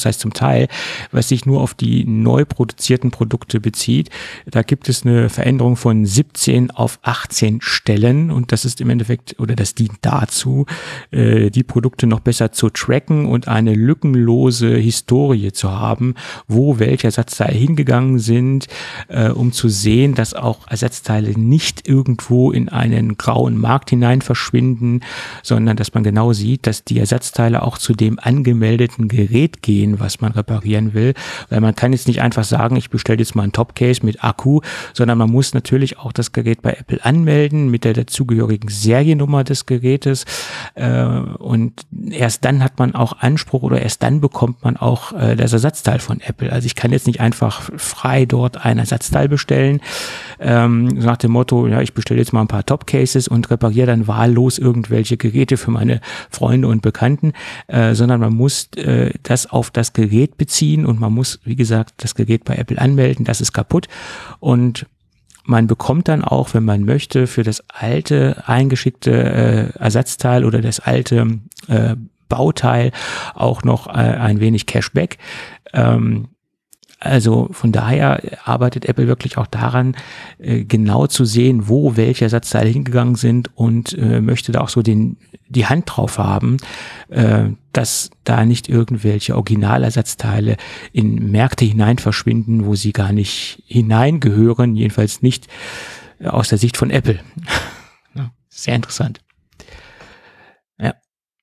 was sich nur auf die neu produzierten Produkte bezieht. Da gibt es eine Veränderung von 17 auf 18 Stellen und das ist im Endeffekt, oder das dient dazu, die Produkte noch besser zu tracken und eine lückenlose Historie zu haben, wo welche Ersatzteile hingegangen sind, um zu sehen, dass auch Ersatzteile nicht irgendwo in einen grauen Markt hinein verschwinden, sondern dass man genau sieht, dass die Ersatzteile auch zu dem angemeldeten Gerät gehen, was man reparieren will. Weil man kann jetzt nicht einfach sagen, ich bestelle jetzt mal ein Topcase mit Akku, sondern man muss natürlich auch das Gerät bei Apple anmelden mit der dazugehörigen Seriennummer des Gerätes und erst dann hat man auch Anspruch oder erst dann bekommt man auch das Ersatzteil von Apple. Also ich kann jetzt nicht einfach frei dort ein Ersatzteil bestellen, nach dem Motto, ja, ich bestelle jetzt mal ein paar Top-Cases und repariere dann wahllos irgendwelche Geräte für meine Freunde und Bekannten, sondern man muss das auf das Gerät beziehen und man muss, wie gesagt, das Gerät bei Apple anmelden, das ist kaputt und man bekommt dann auch, wenn man möchte, für das alte eingeschickte Ersatzteil oder das alte Bauteil auch noch ein wenig Cashback. Also von daher arbeitet Apple wirklich auch daran, genau zu sehen, wo welche Ersatzteile hingegangen sind und möchte da auch so die Hand drauf haben, dass da nicht irgendwelche Originalersatzteile in Märkte hinein verschwinden, wo sie gar nicht hineingehören, jedenfalls nicht aus der Sicht von Apple. Sehr interessant. Ja.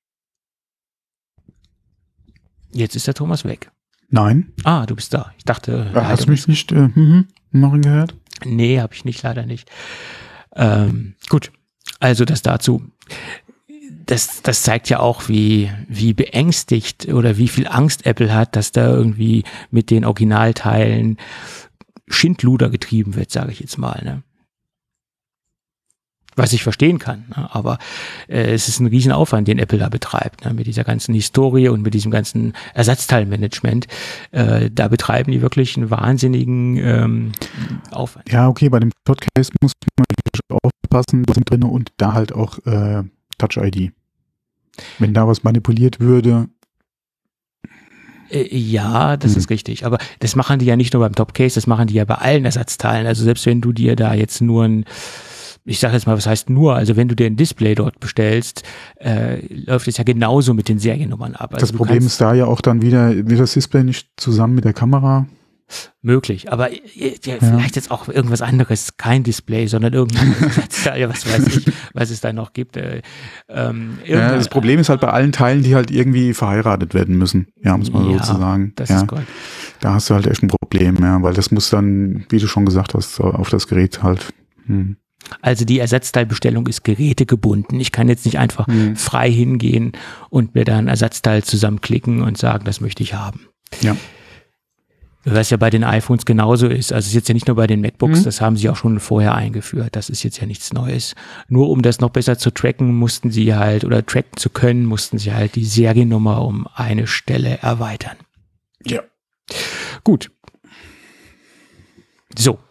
Jetzt ist der Thomas weg. Nein. Ah, du bist da. Ich dachte... Hast du mich nicht noch gehört? Nee, habe ich nicht, leider nicht. Gut, also das dazu. Das zeigt ja auch, wie beängstigt oder wie viel Angst Apple hat, dass da irgendwie mit den Originalteilen Schindluder getrieben wird, sage ich jetzt mal, ne? Was ich verstehen kann, ne? Aber es ist ein Riesenaufwand, den Apple da betreibt, ne? Mit dieser ganzen Historie und mit diesem ganzen Ersatzteilmanagement. Da betreiben die wirklich einen wahnsinnigen Aufwand. Ja, okay, bei dem Podcast muss man aufpassen, da sind drin und da halt auch Touch-ID. Wenn da was manipuliert würde. Ja, das ist richtig. Aber das machen die ja nicht nur beim Topcase, das machen die ja bei allen Ersatzteilen. Also selbst wenn du dir da jetzt nur ich sage jetzt mal, was heißt nur, also wenn du dir ein Display dort bestellst, läuft es ja genauso mit den Seriennummern ab. Also das Problem ist da ja auch dann wieder, wird das Display nicht zusammen mit der Kamera? Möglich, aber vielleicht jetzt auch irgendwas anderes, kein Display, sondern irgendein was weiß ich, was es da noch gibt. Das Problem ist halt bei allen Teilen, die halt irgendwie verheiratet werden müssen, ja, muss man sozusagen. Das ist Gold. Da hast du halt echt ein Problem, ja, weil das muss dann, wie du schon gesagt hast, auf das Gerät halt. Also die Ersatzteilbestellung ist gerätegebunden. Ich kann jetzt nicht einfach frei hingehen und mir da ein Ersatzteil zusammenklicken und sagen, das möchte ich haben. Ja. Was ja bei den iPhones genauso ist. Also es ist jetzt ja nicht nur bei den MacBooks, das haben sie auch schon vorher eingeführt. Das ist jetzt ja nichts Neues. Nur um das noch besser zu tracken, mussten sie halt, oder tracken zu können, mussten sie halt die Seriennummer um eine Stelle erweitern. Ja. Gut. So,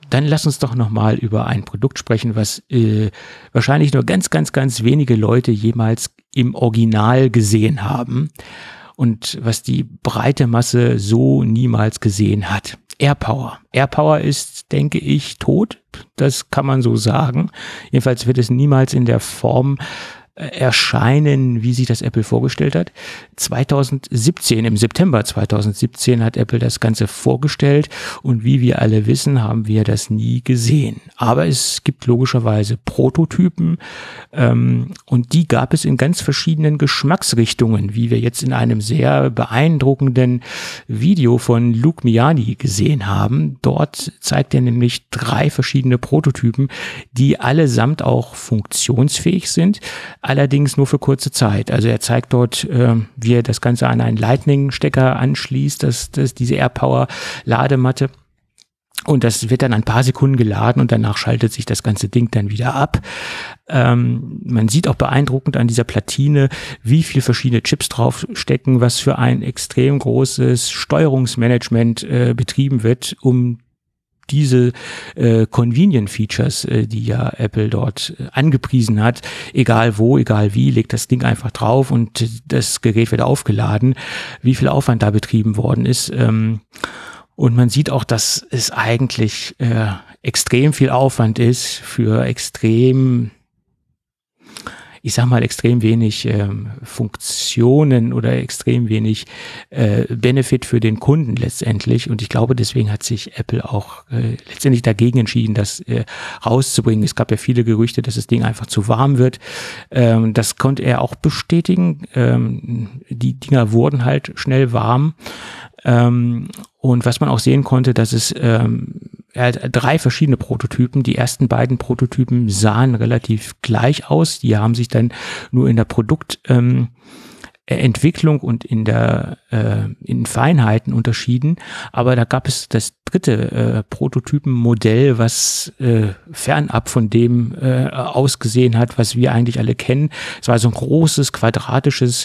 dann lass uns doch nochmal über ein Produkt sprechen, was wahrscheinlich nur ganz, ganz, ganz wenige Leute jemals im Original gesehen haben und was die breite Masse so niemals gesehen hat. AirPower. AirPower ist, denke ich, tot. Das kann man so sagen. Jedenfalls wird es niemals in der Form erscheinen, wie sich das Apple vorgestellt hat. 2017, im September 2017 hat Apple das Ganze vorgestellt und wie wir alle wissen, haben wir das nie gesehen. Aber es gibt logischerweise Prototypen und die gab es in ganz verschiedenen Geschmacksrichtungen, wie wir jetzt in einem sehr beeindruckenden Video von Luke Miani gesehen haben. Dort zeigt er nämlich 3 verschiedene Prototypen, die allesamt auch funktionsfähig sind, allerdings nur für kurze Zeit. Also er zeigt dort, wie er das Ganze an einen Lightning-Stecker anschließt, diese AirPower-Ladematte. Und das wird dann ein paar Sekunden geladen und danach schaltet sich das ganze Ding dann wieder ab. Man sieht auch beeindruckend an dieser Platine, wie viele verschiedene Chips draufstecken, was für ein extrem großes Steuerungsmanagement betrieben wird, um diese Convenient Features, die ja Apple dort angepriesen hat, egal wo, egal wie, legt das Ding einfach drauf und das Gerät wird aufgeladen, wie viel Aufwand da betrieben worden ist. Und man sieht auch, dass es eigentlich extrem viel Aufwand ist für extrem wenig Funktionen oder extrem wenig Benefit für den Kunden letztendlich. Und ich glaube, deswegen hat sich Apple auch letztendlich dagegen entschieden, das rauszubringen. Es gab ja viele Gerüchte, dass das Ding einfach zu warm wird. Das konnte er auch bestätigen. Die Dinger wurden halt schnell warm. Und was man auch sehen konnte, dass es er hat 3 verschiedene Prototypen. Die ersten beiden Prototypen sahen relativ gleich aus. Die haben sich dann nur in der Produktentwicklung und in Feinheiten unterschieden. Aber da gab es das dritte Prototypenmodell, was fernab von dem ausgesehen hat, was wir eigentlich alle kennen. Es war so ein großes quadratisches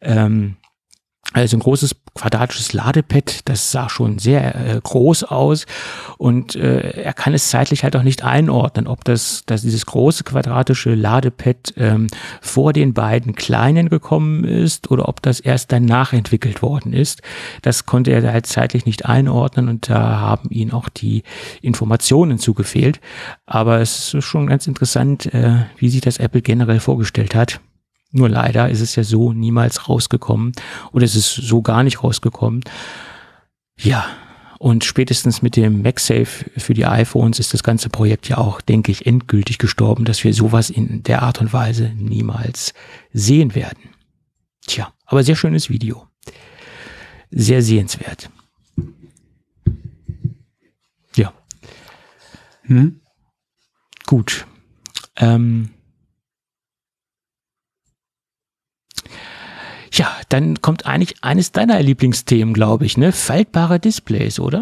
Ladepad, das sah schon sehr groß aus und er kann es zeitlich halt auch nicht einordnen, ob dass dieses große quadratische Ladepad vor den beiden kleinen gekommen ist oder ob das erst danach entwickelt worden ist. Das konnte er halt zeitlich nicht einordnen und da haben ihm auch die Informationen zugefehlt. Aber es ist schon ganz interessant, wie sich das Apple generell vorgestellt hat. Nur leider ist es ja so niemals rausgekommen oder es ist so gar nicht rausgekommen. Ja, und spätestens mit dem MagSafe für die iPhones ist das ganze Projekt ja auch, denke ich, endgültig gestorben, dass wir sowas in der Art und Weise niemals sehen werden. Tja, aber sehr schönes Video. Sehr sehenswert. Ja. Gut. Ja, dann kommt eigentlich eines deiner Lieblingsthemen, glaube ich, ne? Faltbare Displays, oder?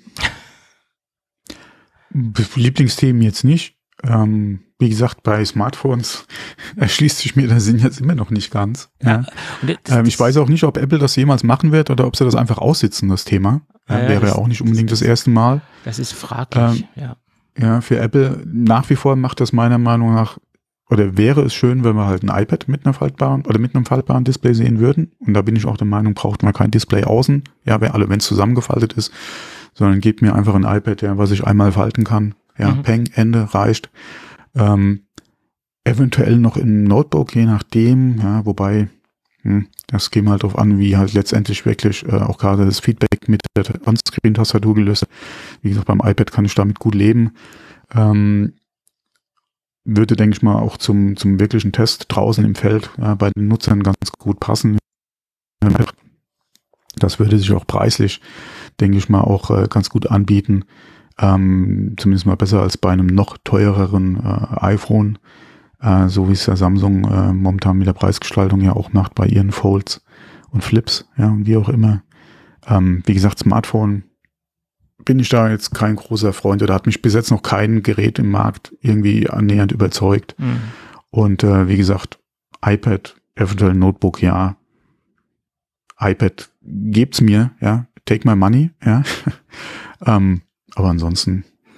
Lieblingsthemen jetzt nicht. Wie gesagt, bei Smartphones erschließt sich mir der Sinn jetzt immer noch nicht ganz. Ja. Ich weiß auch nicht, ob Apple das jemals machen wird oder ob sie das einfach aussitzen, das Thema. Wäre ja auch nicht unbedingt das erste Mal. Das ist fraglich, ja. Ja, für Apple nach wie vor macht das meiner Meinung nach, oder wäre es schön, wenn wir halt ein iPad mit einem faltbaren Display sehen würden. Und da bin ich auch der Meinung, braucht man kein Display außen. Ja, wenn es zusammengefaltet ist, sondern gebt mir einfach ein iPad, ja, was ich einmal falten kann. Ja, Peng, Ende, reicht. Eventuell noch im Notebook, je nachdem, ja, wobei, das käme halt drauf an, wie halt letztendlich wirklich auch gerade das Feedback mit der On-Screen-Tastatur gelöst. Wie gesagt, beim iPad kann ich damit gut leben. Würde, denke ich mal, auch zum wirklichen Test draußen im Feld bei den Nutzern ganz gut passen. Das würde sich auch preislich, denke ich mal, auch ganz gut anbieten. Zumindest mal besser als bei einem noch teureren iPhone, so wie es ja Samsung momentan mit der Preisgestaltung ja auch macht bei ihren Folds und Flips, ja, und wie auch immer. Wie gesagt, Smartphone bin ich da jetzt kein großer Freund oder hat mich bis jetzt noch kein Gerät im Markt irgendwie annähernd überzeugt. Und wie gesagt, iPad, eventuell Notebook, ja. iPad gebt's mir, ja. Take my money, ja. Aber ansonsten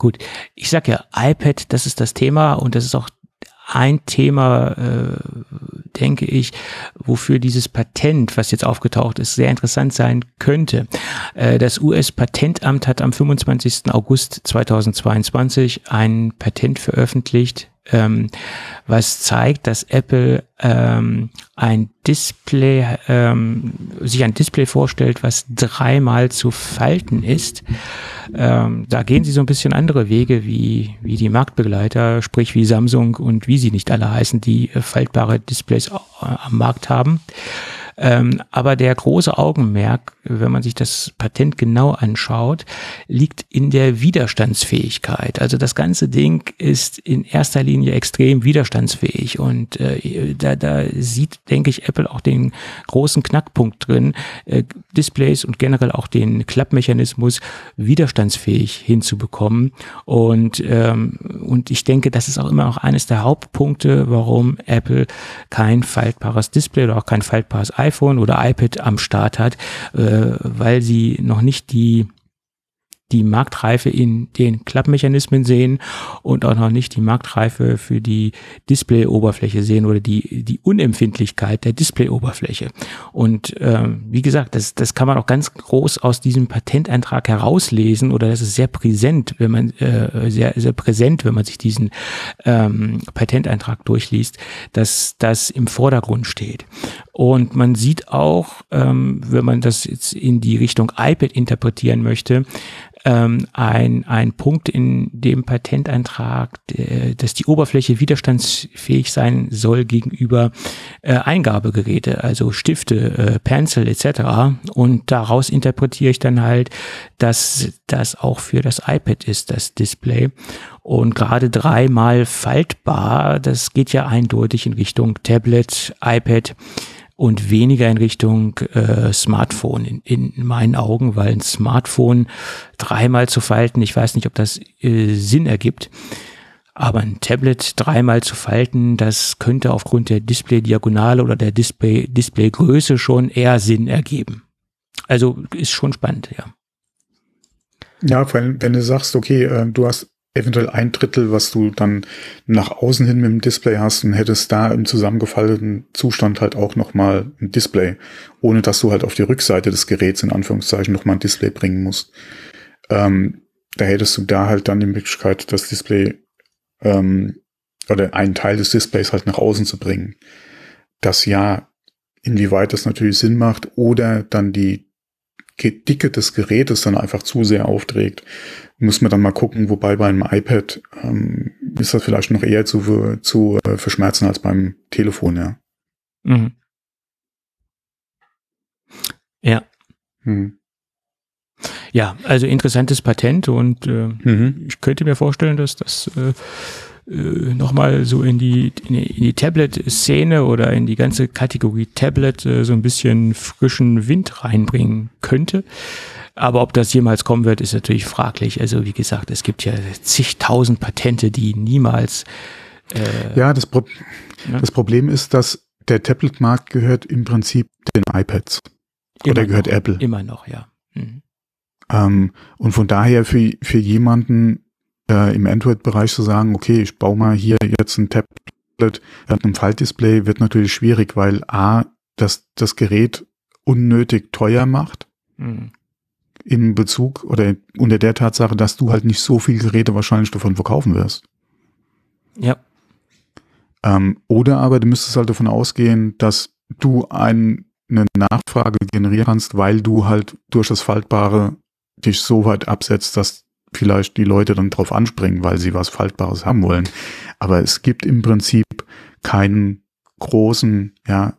Gut, ich sag ja, iPad, das ist das Thema und das ist auch ein Thema, denke ich, wofür dieses Patent, was jetzt aufgetaucht ist, sehr interessant sein könnte. Das US-Patentamt hat am 25. August 2022 ein Patent veröffentlicht, was zeigt, dass Apple ein Display, sich ein Display vorstellt, was 3-mal zu falten ist. Da gehen sie so ein bisschen andere Wege wie die Marktbegleiter, sprich wie Samsung und wie sie nicht alle heißen, die faltbare Displays am Markt haben. Aber der große Augenmerk, wenn man sich das Patent genau anschaut, liegt in der Widerstandsfähigkeit. Also das ganze Ding ist in erster Linie extrem widerstandsfähig und da sieht, denke ich, Apple auch den großen Knackpunkt drin, Displays und generell auch den Klappmechanismus widerstandsfähig hinzubekommen und ich denke, das ist auch immer noch eines der Hauptpunkte, warum Apple kein faltbares Display oder auch kein faltbares iPhone oder iPad am Start hat, weil sie noch nicht die Marktreife in den Klappmechanismen sehen und auch noch nicht die Marktreife für die Displayoberfläche sehen oder die Unempfindlichkeit der Displayoberfläche. Und wie gesagt, das kann man auch ganz groß aus diesem Patentantrag herauslesen oder das ist sehr präsent, wenn man sehr präsent, wenn man sich diesen Patentantrag durchliest, dass das im Vordergrund steht. Und man sieht auch, wenn man das jetzt in die Richtung iPad interpretieren möchte, ein Punkt in dem Patentantrag, dass die Oberfläche widerstandsfähig sein soll gegenüber Eingabegeräte, also Stifte, Pencil etc. Und daraus interpretiere ich dann halt, dass das auch für das iPad ist, das Display. Und gerade 3-mal faltbar, das geht ja eindeutig in Richtung Tablet, iPad und weniger in Richtung Smartphone in meinen Augen, weil ein Smartphone 3-mal zu falten, ich weiß nicht, ob das Sinn ergibt, aber ein Tablet 3-mal zu falten, das könnte aufgrund der Display-Diagonale oder der Display-Größe schon eher Sinn ergeben. Also ist schon spannend, ja. Ja, vor allem, wenn du sagst, okay, du hast eventuell 1/3, was du dann nach außen hin mit dem Display hast und hättest da im zusammengefalteten Zustand halt auch nochmal ein Display, ohne dass du halt auf die Rückseite des Geräts in Anführungszeichen nochmal ein Display bringen musst. Da hättest du da halt dann die Möglichkeit, das Display oder einen Teil des Displays halt nach außen zu bringen. Das ja, inwieweit das natürlich Sinn macht oder dann die Dicke des Gerätes dann einfach zu sehr aufträgt, muss man dann mal gucken, wobei beim iPad ist das vielleicht noch eher zu verschmerzen als beim Telefon, ja. Mhm. Ja. Mhm. Ja, also interessantes Patent und ich könnte mir vorstellen, dass das nochmal so in die Tablet-Szene oder in die ganze Kategorie Tablet so ein bisschen frischen Wind reinbringen könnte. Aber ob das jemals kommen wird, ist natürlich fraglich. Also wie gesagt, es gibt ja zigtausend Patente, die niemals das Problem ist, dass der Tablet-Markt gehört im Prinzip den iPads. Oder gehört Apple. Immer noch, ja. Mhm. Und von daher für jemanden im Android-Bereich zu sagen, okay, ich baue mal hier jetzt ein Tablet mit einem Faltdisplay, wird natürlich schwierig, weil das Gerät unnötig teuer macht. Mhm. In Bezug oder unter der Tatsache, dass du halt nicht so viele Geräte wahrscheinlich davon verkaufen wirst. Ja. Oder aber du müsstest halt davon ausgehen, dass du eine Nachfrage generieren kannst, weil du halt durch das Faltbare dich so weit absetzt, dass vielleicht die Leute dann drauf anspringen, weil sie was Faltbares haben wollen. Aber es gibt im Prinzip keinen großen,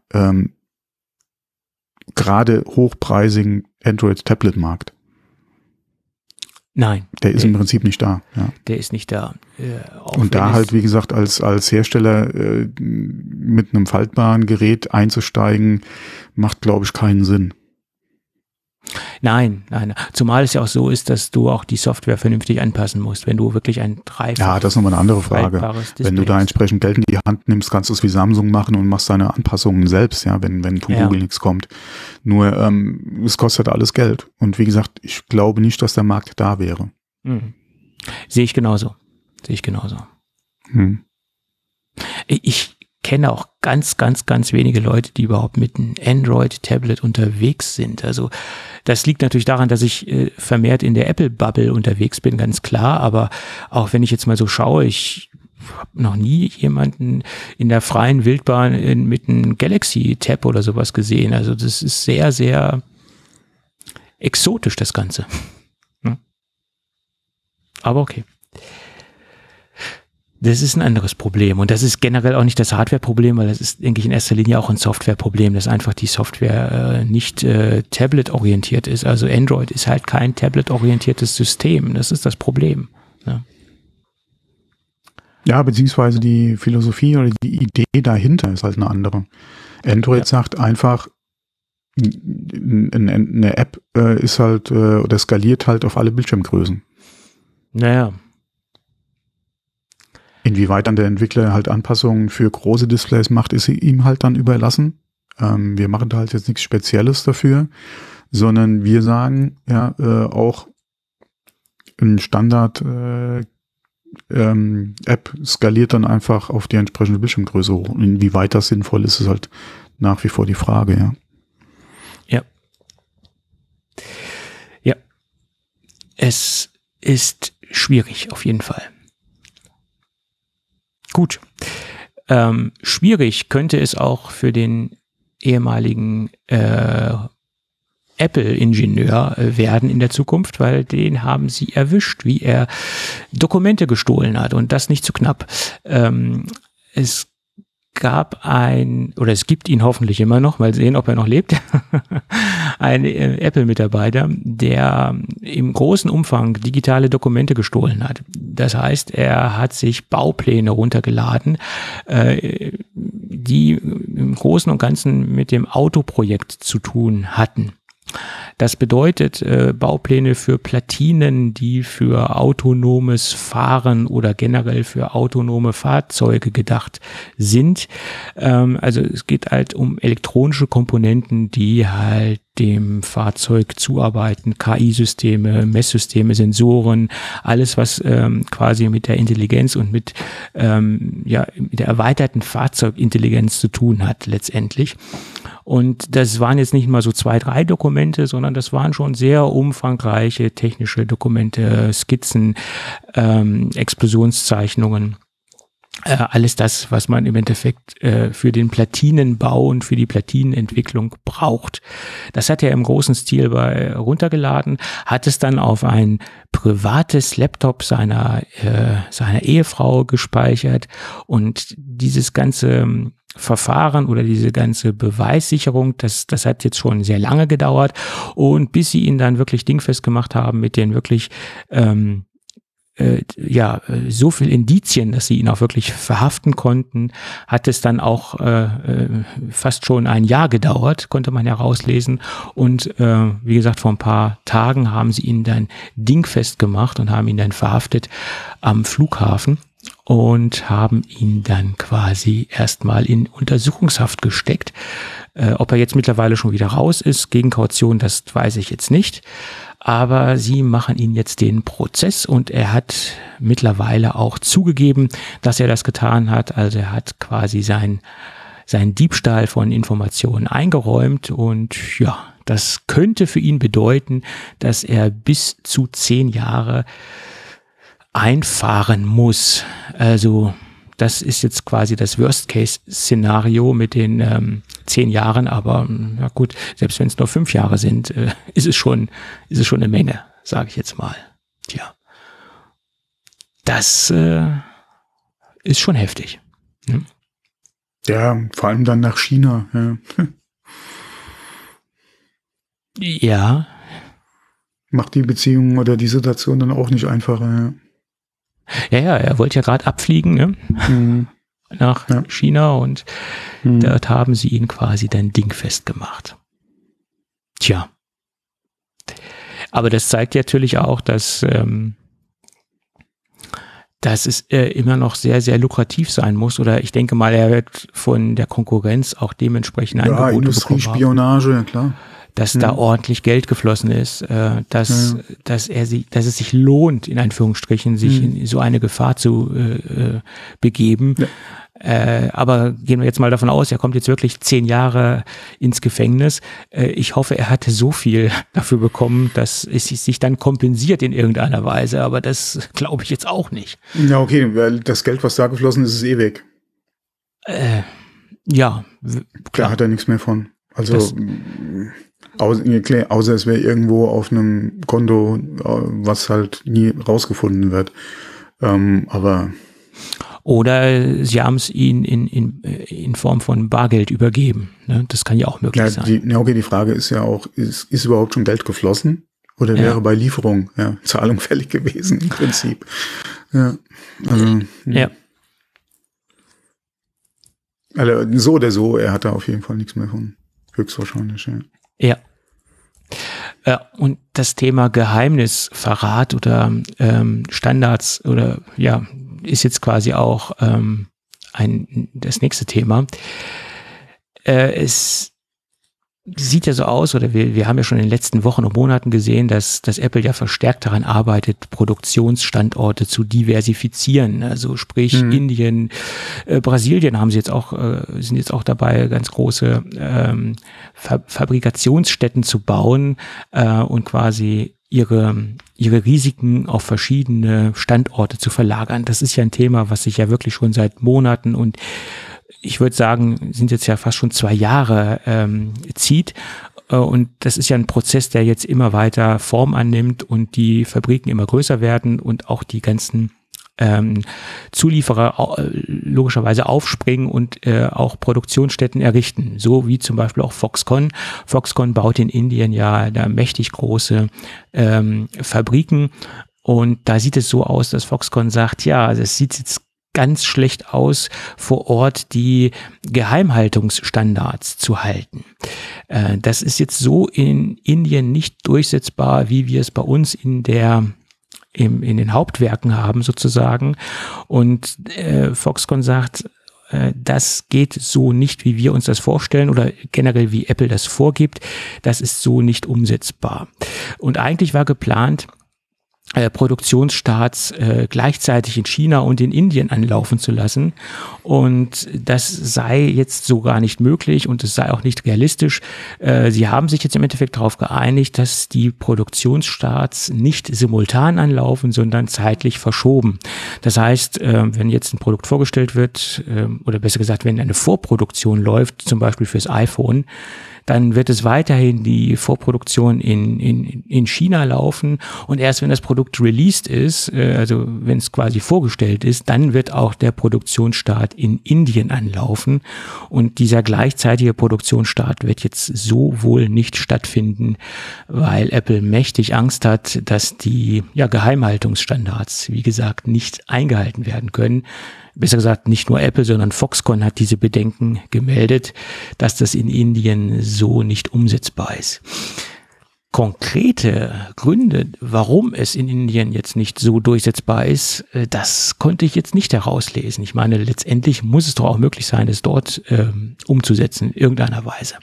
gerade hochpreisigen Android-Tablet-Markt. Nein. Der ist im Prinzip nicht da. Ja. Der ist nicht da. Und da halt, wie gesagt, als Hersteller mit einem faltbaren Gerät einzusteigen, macht, glaube ich, keinen Sinn. Nein. Zumal es ja auch so ist, dass du auch die Software vernünftig anpassen musst, wenn du wirklich ein Ja, das ist nochmal eine andere Frage. Wenn du da entsprechend Geld in die Hand nimmst, kannst du es wie Samsung machen und machst deine Anpassungen selbst, ja, wenn von Google nichts kommt. Nur, es kostet alles Geld. Und wie gesagt, ich glaube nicht, dass der Markt da wäre. Mhm. Sehe ich genauso. Ich kenne auch ganz wenige Leute, die überhaupt mit einem Android-Tablet unterwegs sind. Also das liegt natürlich daran, dass ich vermehrt in der Apple-Bubble unterwegs bin, ganz klar. Aber auch wenn ich jetzt mal so schaue, ich habe noch nie jemanden in der freien Wildbahn mit einem Galaxy-Tab oder sowas gesehen. Also das ist sehr, sehr exotisch, das Ganze. Aber okay. Das ist ein anderes Problem und das ist generell auch nicht das Hardware-Problem, weil das ist, denke ich, in erster Linie auch ein Software-Problem, dass einfach die Software nicht Tablet-orientiert ist. Also Android ist halt kein Tablet-orientiertes System. Das ist das Problem. Ja, beziehungsweise die Philosophie oder die Idee dahinter ist halt eine andere. Android sagt einfach, eine App ist halt oder skaliert halt auf alle Bildschirmgrößen. Naja. Inwieweit dann der Entwickler halt Anpassungen für große Displays macht, ist ihm halt dann überlassen. Wir machen da halt jetzt nichts Spezielles dafür, sondern wir sagen, ja, auch ein Standard App skaliert dann einfach auf die entsprechende Bildschirmgröße hoch. Und inwieweit das sinnvoll ist, ist halt nach wie vor die Frage, ja. Ja. Es ist schwierig, auf jeden Fall. Gut. Schwierig könnte es auch für den ehemaligen Apple-Ingenieur werden in der Zukunft, weil den haben sie erwischt, wie er Dokumente gestohlen hat und das nicht zu knapp. Es gibt ihn hoffentlich immer noch, mal sehen, ob er noch lebt, ein Apple-Mitarbeiter, der im großen Umfang digitale Dokumente gestohlen hat. Das heißt, er hat sich Baupläne runtergeladen, die im Großen und Ganzen mit dem Autoprojekt zu tun hatten. Das bedeutet Baupläne für Platinen, die für autonomes Fahren oder generell für autonome Fahrzeuge gedacht sind. Also es geht halt um elektronische Komponenten, die halt dem Fahrzeug zuarbeiten, KI-Systeme, Messsysteme, Sensoren, alles was quasi mit der Intelligenz und mit der erweiterten Fahrzeugintelligenz zu tun hat letztendlich. Und das waren jetzt nicht mal so 2, 3 Dokumente, sondern das waren schon sehr umfangreiche technische Dokumente, Skizzen, Explosionszeichnungen. Alles das, was man im Endeffekt für den Platinenbau und für die Platinenentwicklung braucht. Das hat er im großen Stil runtergeladen, hat es dann auf ein privates Laptop seiner Ehefrau gespeichert und dieses ganze Verfahren oder diese ganze Beweissicherung, das hat jetzt schon sehr lange gedauert und bis sie ihn dann wirklich dingfest gemacht haben mit den wirklich so viel Indizien, dass sie ihn auch wirklich verhaften konnten, hat es dann auch fast schon ein Jahr gedauert, konnte man herauslesen. Und wie gesagt, vor ein paar Tagen haben sie ihn dann dingfest gemacht und haben ihn dann verhaftet am Flughafen und haben ihn dann quasi erstmal in Untersuchungshaft gesteckt. Ob er jetzt mittlerweile schon wieder raus ist, gegen Kaution, das weiß ich jetzt nicht. Aber sie machen ihn jetzt den Prozess und er hat mittlerweile auch zugegeben, dass er das getan hat. Also er hat quasi seinen Diebstahl von Informationen eingeräumt und ja, das könnte für ihn bedeuten, dass er bis zu 10 Jahre einfahren muss. Also das ist jetzt quasi das Worst-Case-Szenario mit den 10 Jahren, aber na gut, selbst wenn es nur 5 Jahre sind, ist es schon eine Menge, sage ich jetzt mal. Tja, das ist schon heftig. Hm? Ja, vor allem dann nach China. Ja. Ja. Macht die Beziehung oder die Situation dann auch nicht einfacher. Ja, er wollte ja gerade abfliegen, ne? Mhm. Nach China und dort haben sie ihn quasi dann dingfest gemacht. Tja. Aber das zeigt natürlich auch, dass es immer noch sehr, sehr lukrativ sein muss. Oder ich denke mal, er wird von der Konkurrenz auch dementsprechend Angebote bekommen haben. Industriespionage, ja klar. dass da ordentlich Geld geflossen ist, dass es sich lohnt, in Anführungsstrichen, sich in so eine Gefahr zu begeben. Ja. Aber gehen wir jetzt mal davon aus, er kommt jetzt wirklich 10 Jahre ins Gefängnis. Ich hoffe, er hatte so viel dafür bekommen, dass es sich dann kompensiert in irgendeiner Weise. Aber das glaube ich jetzt auch nicht. Ja, okay, weil das Geld, was da geflossen ist, ist eh weg. Ja, klar. Da hat er nichts mehr von. Also außer es wäre irgendwo auf einem Konto, was halt nie rausgefunden wird. Aber oder sie haben es ihnen in Form von Bargeld übergeben. Ne? Das kann ja auch möglich sein. Die Frage ist ja auch, ist überhaupt schon Geld geflossen? Oder wäre bei Lieferung Zahlung fällig gewesen im Prinzip? Ja. Also, ja. Also so oder so, er hat da auf jeden Fall nichts mehr von. Höchstwahrscheinlich, ja. Und das Thema Geheimnisverrat oder Standards oder ist jetzt quasi auch das nächste Thema. Es sieht ja so aus, oder wir haben ja schon in den letzten Wochen und Monaten gesehen, dass Apple ja verstärkt daran arbeitet, Produktionsstandorte zu diversifizieren. Also sprich Indien, Brasilien sind jetzt auch dabei, ganz große Fabrikationsstätten zu bauen und quasi ihre Risiken auf verschiedene Standorte zu verlagern. Das ist ja ein Thema, was sich ja wirklich schon seit Monaten und ich würde sagen, sind jetzt ja fast schon 2 Jahre zieht. Und das ist ja ein Prozess, der jetzt immer weiter Form annimmt und die Fabriken immer größer werden und auch die ganzen Zulieferer logischerweise aufspringen und auch Produktionsstätten errichten, so wie zum Beispiel auch Foxconn. Foxconn baut in Indien ja da mächtig große Fabriken und da sieht es so aus, dass Foxconn sagt, ja, das sieht jetzt ganz schlecht aus, vor Ort die Geheimhaltungsstandards zu halten. Das ist jetzt so in Indien nicht durchsetzbar, wie wir es bei uns in den Hauptwerken haben sozusagen. Und Foxconn sagt, das geht so nicht, wie wir uns das vorstellen oder generell wie Apple das vorgibt. Das ist so nicht umsetzbar. Und eigentlich war geplant, Produktionsstarts gleichzeitig in China und in Indien anlaufen zu lassen. Und das sei jetzt so gar nicht möglich und es sei auch nicht realistisch. Sie haben sich jetzt im Endeffekt darauf geeinigt, dass die Produktionsstarts nicht simultan anlaufen, sondern zeitlich verschoben. Das heißt, wenn jetzt ein Produkt vorgestellt wird, oder besser gesagt, wenn eine Vorproduktion läuft, zum Beispiel fürs iPhone, dann wird es weiterhin die Vorproduktion in China laufen und erst wenn das Produkt released ist, also wenn es quasi vorgestellt ist, dann wird auch der Produktionsstart in Indien anlaufen und dieser gleichzeitige Produktionsstart wird jetzt so wohl nicht stattfinden, weil Apple mächtig Angst hat, dass die Geheimhaltungsstandards, wie gesagt, nicht eingehalten werden können. Besser gesagt, nicht nur Apple, sondern Foxconn hat diese Bedenken gemeldet, dass das in Indien so nicht umsetzbar ist. Konkrete Gründe, warum es in Indien jetzt nicht so durchsetzbar ist, das konnte ich jetzt nicht herauslesen. Ich meine, letztendlich muss es doch auch möglich sein, es dort umzusetzen, in irgendeiner Weise.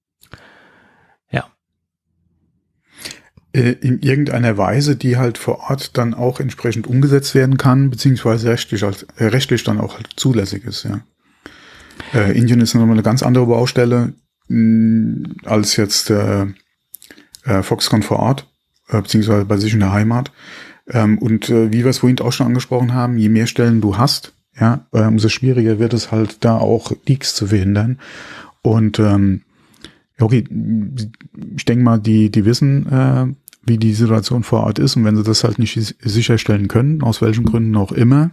In irgendeiner Weise, die halt vor Ort dann auch entsprechend umgesetzt werden kann, beziehungsweise rechtlich dann auch halt zulässig ist, ja. Indien ist nochmal eine ganz andere Baustelle als jetzt Foxconn vor Ort, beziehungsweise bei sich in der Heimat. Und wie wir es vorhin auch schon angesprochen haben, je mehr Stellen du hast, umso schwieriger wird es halt da auch Leaks zu verhindern. Und okay, ich denke mal, die wissen, wie die Situation vor Ort ist und wenn sie das halt nicht sicherstellen können, aus welchen Gründen auch immer,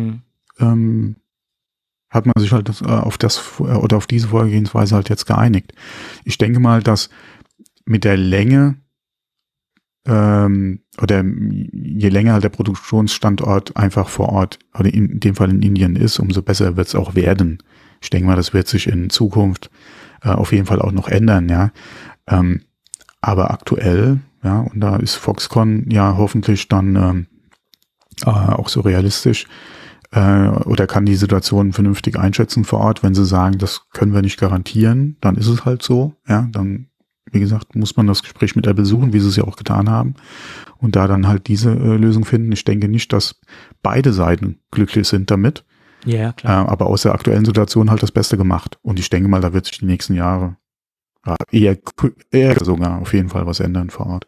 hat man sich halt auf diese Vorgehensweise halt jetzt geeinigt. Ich denke mal, dass mit der Länge oder je länger halt der Produktionsstandort einfach vor Ort oder in dem Fall in Indien ist, umso besser wird es auch werden. Ich denke mal, das wird sich in Zukunft auf jeden Fall auch noch ändern, ja. Aber aktuell, und da ist Foxconn ja hoffentlich dann auch so realistisch oder kann die Situation vernünftig einschätzen vor Ort, wenn sie sagen, das können wir nicht garantieren, dann ist es halt so, dann wie gesagt, muss man das Gespräch mit Apple suchen, wie sie es ja auch getan haben und da dann halt diese Lösung finden. Ich denke nicht, dass beide Seiten glücklich sind damit, aber aus der aktuellen Situation halt das Beste gemacht. Und ich denke mal, da wird sich die nächsten Jahre eher sogar auf jeden Fall was ändern vor Ort.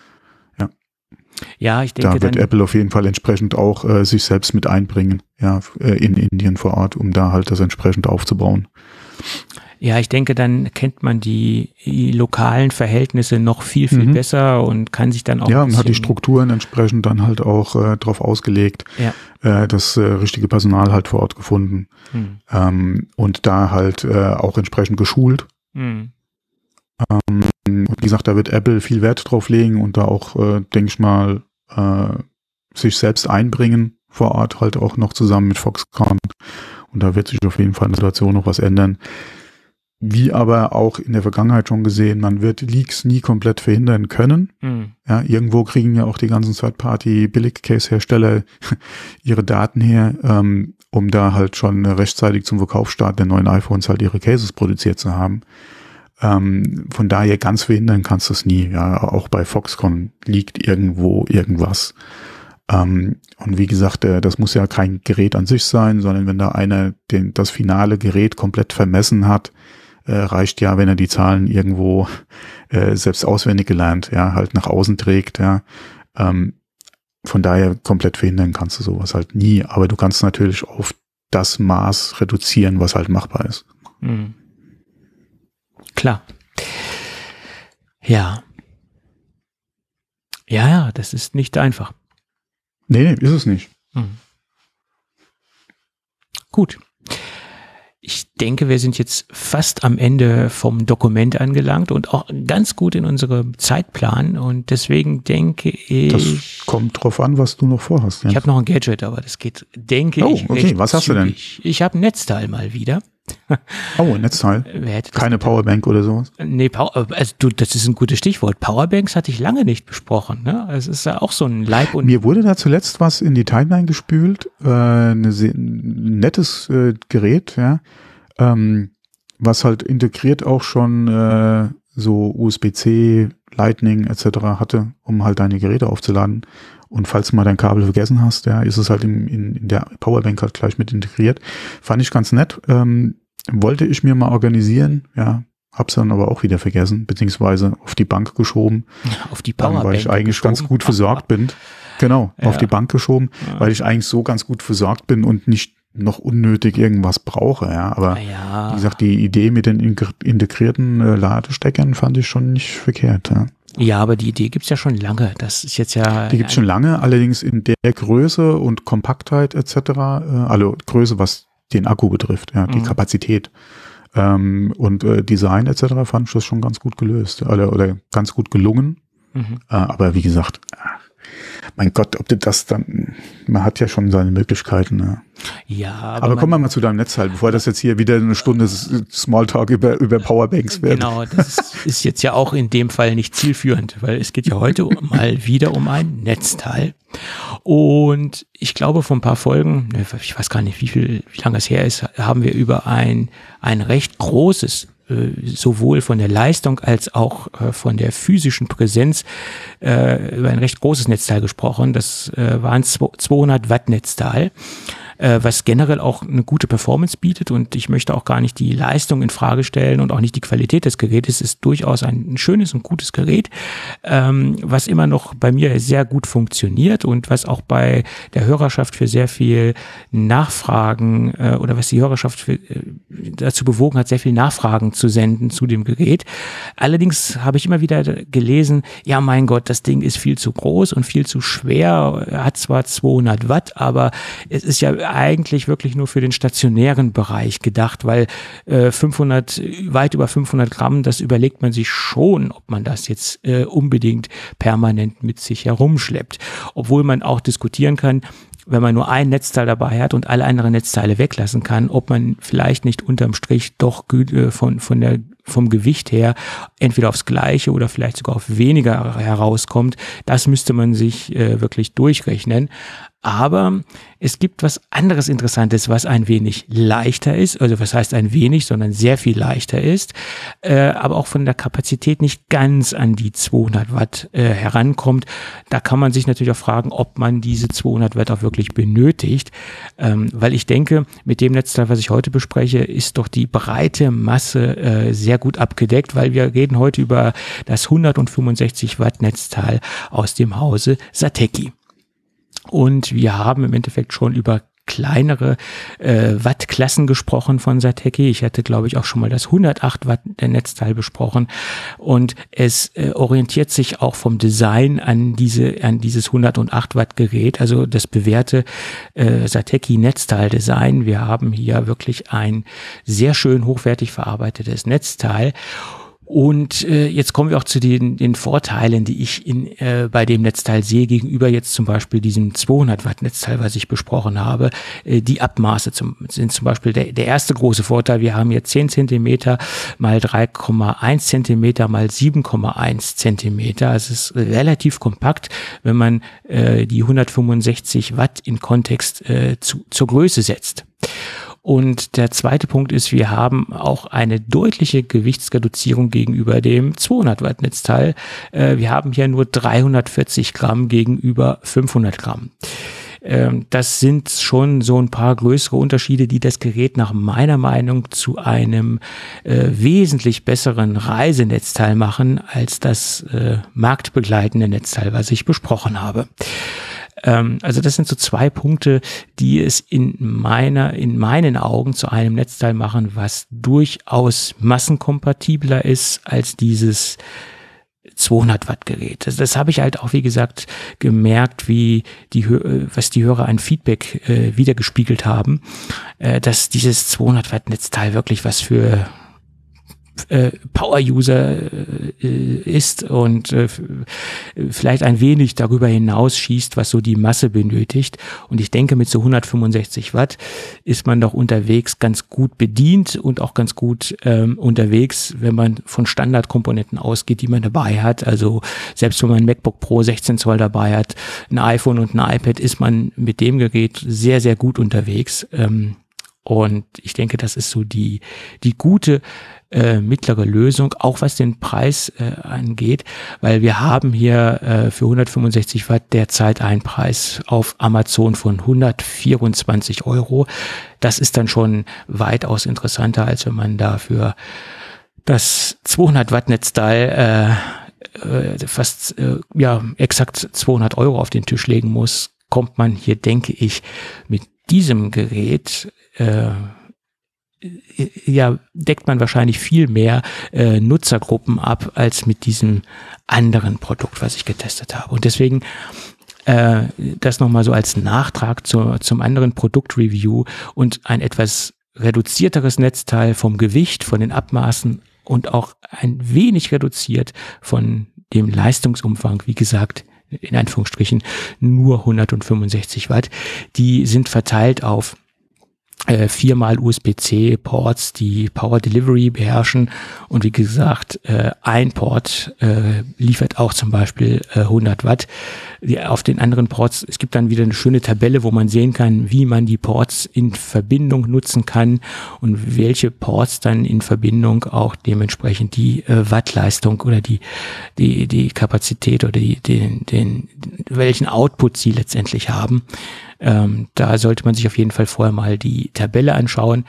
Ja, ich denke, da wird Apple auf jeden Fall entsprechend auch sich selbst mit einbringen, in Indien vor Ort, um da halt das entsprechend aufzubauen. Ja, ich denke, dann kennt man die lokalen Verhältnisse noch viel, viel besser und kann sich dann auch. Ja, und hat die Strukturen entsprechend dann halt auch drauf ausgelegt, das richtige Personal halt vor Ort gefunden und da halt auch entsprechend geschult. Und wie gesagt, da wird Apple viel Wert drauf legen und da auch, denke ich mal, sich selbst einbringen vor Ort, halt auch noch zusammen mit Foxconn. Und da wird sich auf jeden Fall in der Situation noch was ändern. Wie aber auch in der Vergangenheit schon gesehen, man wird Leaks nie komplett verhindern können. Ja, irgendwo kriegen ja auch die ganzen Third-Party-Billig-Case-Hersteller ihre Daten her, um da halt schon rechtzeitig zum Verkaufsstart der neuen iPhones halt ihre Cases produziert zu haben. Von daher ganz verhindern kannst du es nie. Ja, auch bei Foxconn liegt irgendwo irgendwas. Und wie gesagt, das muss ja kein Gerät an sich sein, sondern wenn da einer das finale Gerät komplett vermessen hat, reicht ja, wenn er die Zahlen irgendwo selbst auswendig gelernt, halt nach außen trägt. Von daher komplett verhindern kannst du sowas halt nie. Aber du kannst natürlich auf das Maß reduzieren, was halt machbar ist. Klar. Ja, das ist nicht einfach. Nee, ist es nicht. Gut. Ich denke, wir sind jetzt fast am Ende vom Dokument angelangt und auch ganz gut in unserem Zeitplan und deswegen denke ich... Das kommt drauf an, was du noch vorhast. Ja. Ich habe noch ein Gadget, aber das geht, denke ich, okay, was hast du denn? Ich habe ein Netzteil mal wieder. Oh, ein Netzteil. Keine Powerbank oder sowas? Nee, das ist ein gutes Stichwort. Powerbanks hatte ich lange nicht besprochen. Ne? Es ist ja auch so ein Leib- und... Mir wurde da zuletzt was in die Timeline gespült. Ein nettes Gerät, was halt integriert auch schon so USB-C, Lightning etc. hatte, um halt deine Geräte aufzuladen. Und falls du mal dein Kabel vergessen hast, ist es halt in der Powerbank halt gleich mit integriert. Fand ich ganz nett. Wollte ich mir mal organisieren, hab's dann aber auch wieder vergessen, beziehungsweise auf die Bank geschoben. Auf die Powerbank weil ich eigentlich ganz gut versorgt bin. Genau, auf die Bank geschoben, weil ich eigentlich so ganz gut versorgt bin und nicht noch unnötig irgendwas brauche. Aber wie gesagt, die Idee mit den integrierten Ladesteckern fand ich schon nicht verkehrt. Ja, aber die Idee gibt's ja schon lange. Das ist jetzt ja... Die gibt's schon lange, allerdings in der Größe und Kompaktheit etc. Also Größe, was den Akku betrifft, die Kapazität und Design etc. fand ich das schon ganz gut gelöst oder ganz gut gelungen. Aber wie gesagt, mein Gott, ob du das dann, man hat ja schon seine Möglichkeiten. Ne? Ja, aber kommen wir mal zu deinem Netzteil, bevor das jetzt hier wieder eine Stunde Smalltalk über Powerbanks wird. Genau, das ist jetzt ja auch in dem Fall nicht zielführend, weil es geht ja heute mal wieder um ein Netzteil. Und ich glaube, vor ein paar Folgen, ich weiß gar nicht, wie lange es her ist, haben wir über ein recht großes, sowohl von der Leistung als auch von der physischen Präsenz, über ein recht großes Netzteil gesprochen. Das war ein 200 Watt Netzteil, was generell auch eine gute Performance bietet, und ich möchte auch gar nicht die Leistung in Frage stellen und auch nicht die Qualität des Gerätes. Es ist durchaus ein schönes und gutes Gerät, was immer noch bei mir sehr gut funktioniert und was auch bei der Hörerschaft für sehr viel Nachfragen oder was die Hörerschaft dazu bewogen hat, sehr viel Nachfragen zu senden zu dem Gerät. Allerdings habe ich immer wieder gelesen, ja mein Gott, das Ding ist viel zu groß und viel zu schwer, hat zwar 200 Watt, aber es ist ja eigentlich wirklich nur für den stationären Bereich gedacht, weil weit über 500 Gramm, das überlegt man sich schon, ob man das jetzt unbedingt permanent mit sich herumschleppt. Obwohl man auch diskutieren kann, wenn man nur ein Netzteil dabei hat und alle anderen Netzteile weglassen kann, ob man vielleicht nicht unterm Strich doch vom Gewicht her entweder aufs Gleiche oder vielleicht sogar auf weniger herauskommt. Das müsste man sich wirklich durchrechnen. Aber es gibt was anderes Interessantes, was ein wenig leichter ist, also was heißt ein wenig, sondern sehr viel leichter ist, aber auch von der Kapazität nicht ganz an die 200 Watt herankommt. Da kann man sich natürlich auch fragen, ob man diese 200 Watt auch wirklich benötigt, weil ich denke, mit dem Netzteil, was ich heute bespreche, ist doch die breite Masse sehr gut abgedeckt, weil wir reden heute über das 165 Watt Netzteil aus dem Hause Satechi. Und wir haben im Endeffekt schon über kleinere Wattklassen gesprochen von Satechi. Ich hatte, glaube ich, auch schon mal das 108 Watt Netzteil besprochen. Und es orientiert sich auch vom Design an dieses 108 Watt Gerät, also das bewährte Satechi Netzteil-Design. Wir haben hier wirklich ein sehr schön hochwertig verarbeitetes Netzteil. Und jetzt kommen wir auch zu den Vorteilen, die ich bei dem Netzteil sehe, gegenüber jetzt zum Beispiel diesem 200 Watt Netzteil, was ich besprochen habe. Die Abmaße sind zum Beispiel der erste große Vorteil. Wir haben hier 10 Zentimeter mal 3,1 Zentimeter mal 7,1 Zentimeter. Es ist relativ kompakt, wenn man die 165 Watt in Kontext zur Größe setzt. Und der zweite Punkt ist, wir haben auch eine deutliche Gewichtsreduzierung gegenüber dem 200 Watt Netzteil. Wir haben hier nur 340 Gramm gegenüber 500 Gramm. Das sind schon so ein paar größere Unterschiede, die das Gerät nach meiner Meinung zu einem wesentlich besseren Reisenetzteil machen, als das marktbegleitende Netzteil, was ich besprochen habe. Also das sind so zwei Punkte, die es in meinen Augen zu einem Netzteil machen, was durchaus massenkompatibler ist als dieses 200 Watt Gerät. Das habe ich halt auch, wie gesagt, gemerkt, was die Hörer an Feedback wiedergespiegelt haben, dass dieses 200 Watt Netzteil wirklich was für Power-User ist und vielleicht ein wenig darüber hinaus schießt, was so die Masse benötigt. Und ich denke, mit so 165 Watt ist man doch unterwegs ganz gut bedient und auch ganz gut unterwegs, wenn man von Standardkomponenten ausgeht, die man dabei hat. Also selbst wenn man ein MacBook Pro 16 Zoll dabei hat, ein iPhone und ein iPad, ist man mit dem Gerät sehr, sehr gut unterwegs. Und ich denke, das ist so die gute mittlere Lösung, auch was den Preis angeht, weil wir haben hier für 165 Watt derzeit einen Preis auf Amazon von 124 €. Das ist dann schon weitaus interessanter, als wenn man dafür das 200 Watt Netzteil fast exakt 200 € auf den Tisch legen muss. Kommt man hier, denke ich, mit diesem Gerät deckt man wahrscheinlich viel mehr Nutzergruppen ab als mit diesem anderen Produkt, was ich getestet habe. Und deswegen das nochmal so als Nachtrag zum anderen Produktreview und ein etwas reduzierteres Netzteil vom Gewicht, von den Abmaßen und auch ein wenig reduziert von dem Leistungsumfang, wie gesagt, in Anführungsstrichen nur 165 Watt. Die sind verteilt auf 4x USB-C Ports, die Power Delivery beherrschen, und wie gesagt, ein Port liefert auch zum Beispiel 100 Watt. Auf den anderen Ports, es gibt dann wieder eine schöne Tabelle, wo man sehen kann, wie man die Ports in Verbindung nutzen kann und welche Ports dann in Verbindung auch dementsprechend die Wattleistung oder die Kapazität oder welchen Output sie letztendlich haben. Da sollte man sich auf jeden Fall vorher mal die Tabelle anschauen.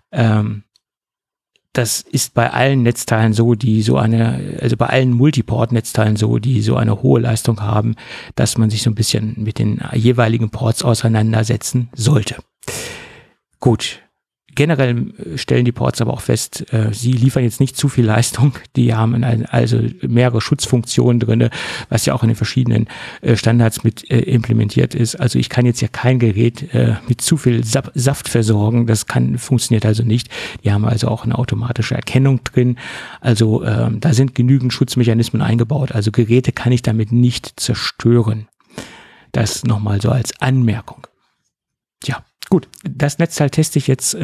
Das ist bei allen Netzteilen so, bei allen Multiport-Netzteilen so, die so eine hohe Leistung haben, dass man sich so ein bisschen mit den jeweiligen Ports auseinandersetzen sollte. Gut. Generell stellen die Ports aber auch fest, sie liefern jetzt nicht zu viel Leistung. Die haben also mehrere Schutzfunktionen drinne, was ja auch in den verschiedenen Standards mit implementiert ist. Also ich kann jetzt ja kein Gerät mit zu viel Saft versorgen. Das funktioniert also nicht. Die haben also auch eine automatische Erkennung drin. Also da sind genügend Schutzmechanismen eingebaut. Also Geräte kann ich damit nicht zerstören. Das nochmal so als Anmerkung. Ja. Gut, das Netzteil teste ich jetzt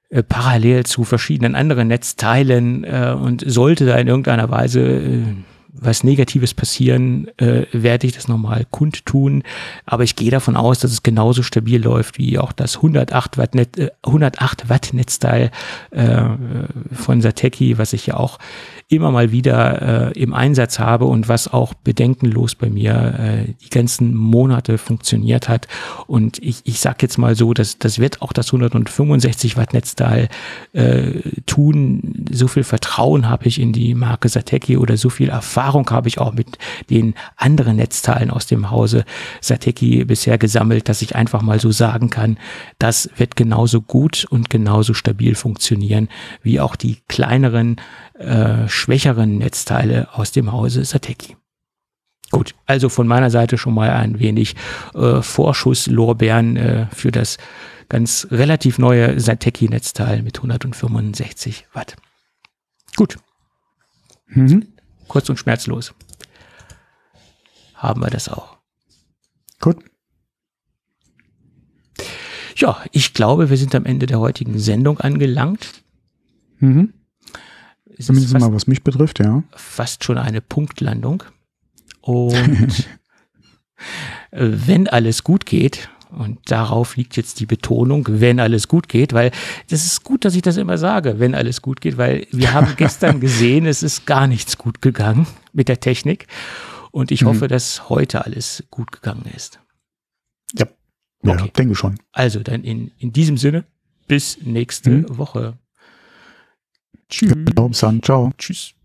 parallel zu verschiedenen anderen Netzteilen und sollte da in irgendeiner Weise was Negatives passieren, werde ich das nochmal kundtun. Aber ich gehe davon aus, dass es genauso stabil läuft wie auch das 108 Watt Netzteil von Satechi, was ich ja auch immer mal wieder im Einsatz habe und was auch bedenkenlos bei mir die ganzen Monate funktioniert hat. Und ich sage jetzt mal so, dass das wird auch das 165 Watt Netzteil tun. So viel Vertrauen habe ich in die Marke Satechi oder so viel Erfahrung habe ich auch mit den anderen Netzteilen aus dem Hause Satechi bisher gesammelt, dass ich einfach mal so sagen kann, das wird genauso gut und genauso stabil funktionieren wie auch die kleineren, schwächeren Netzteile aus dem Hause Satechi. Gut, also von meiner Seite schon mal ein wenig Vorschusslorbeeren für das ganz relativ neue Satechi-Netzteil mit 165 Watt. Gut. Kurz und schmerzlos. Haben wir das auch. Gut. Ja, ich glaube, wir sind am Ende der heutigen Sendung angelangt. Zumindest mal, was mich betrifft, ja. Fast schon eine Punktlandung. Und wenn alles gut geht, und darauf liegt jetzt die Betonung, wenn alles gut geht, weil das ist gut, dass ich das immer sage, wenn alles gut geht, weil wir haben gestern gesehen, es ist gar nichts gut gegangen mit der Technik. Und ich hoffe, dass heute alles gut gegangen ist. Ja, okay. Denke schon. Also dann in diesem Sinne, bis nächste Woche. Tschüss. Ciao. Tschüss.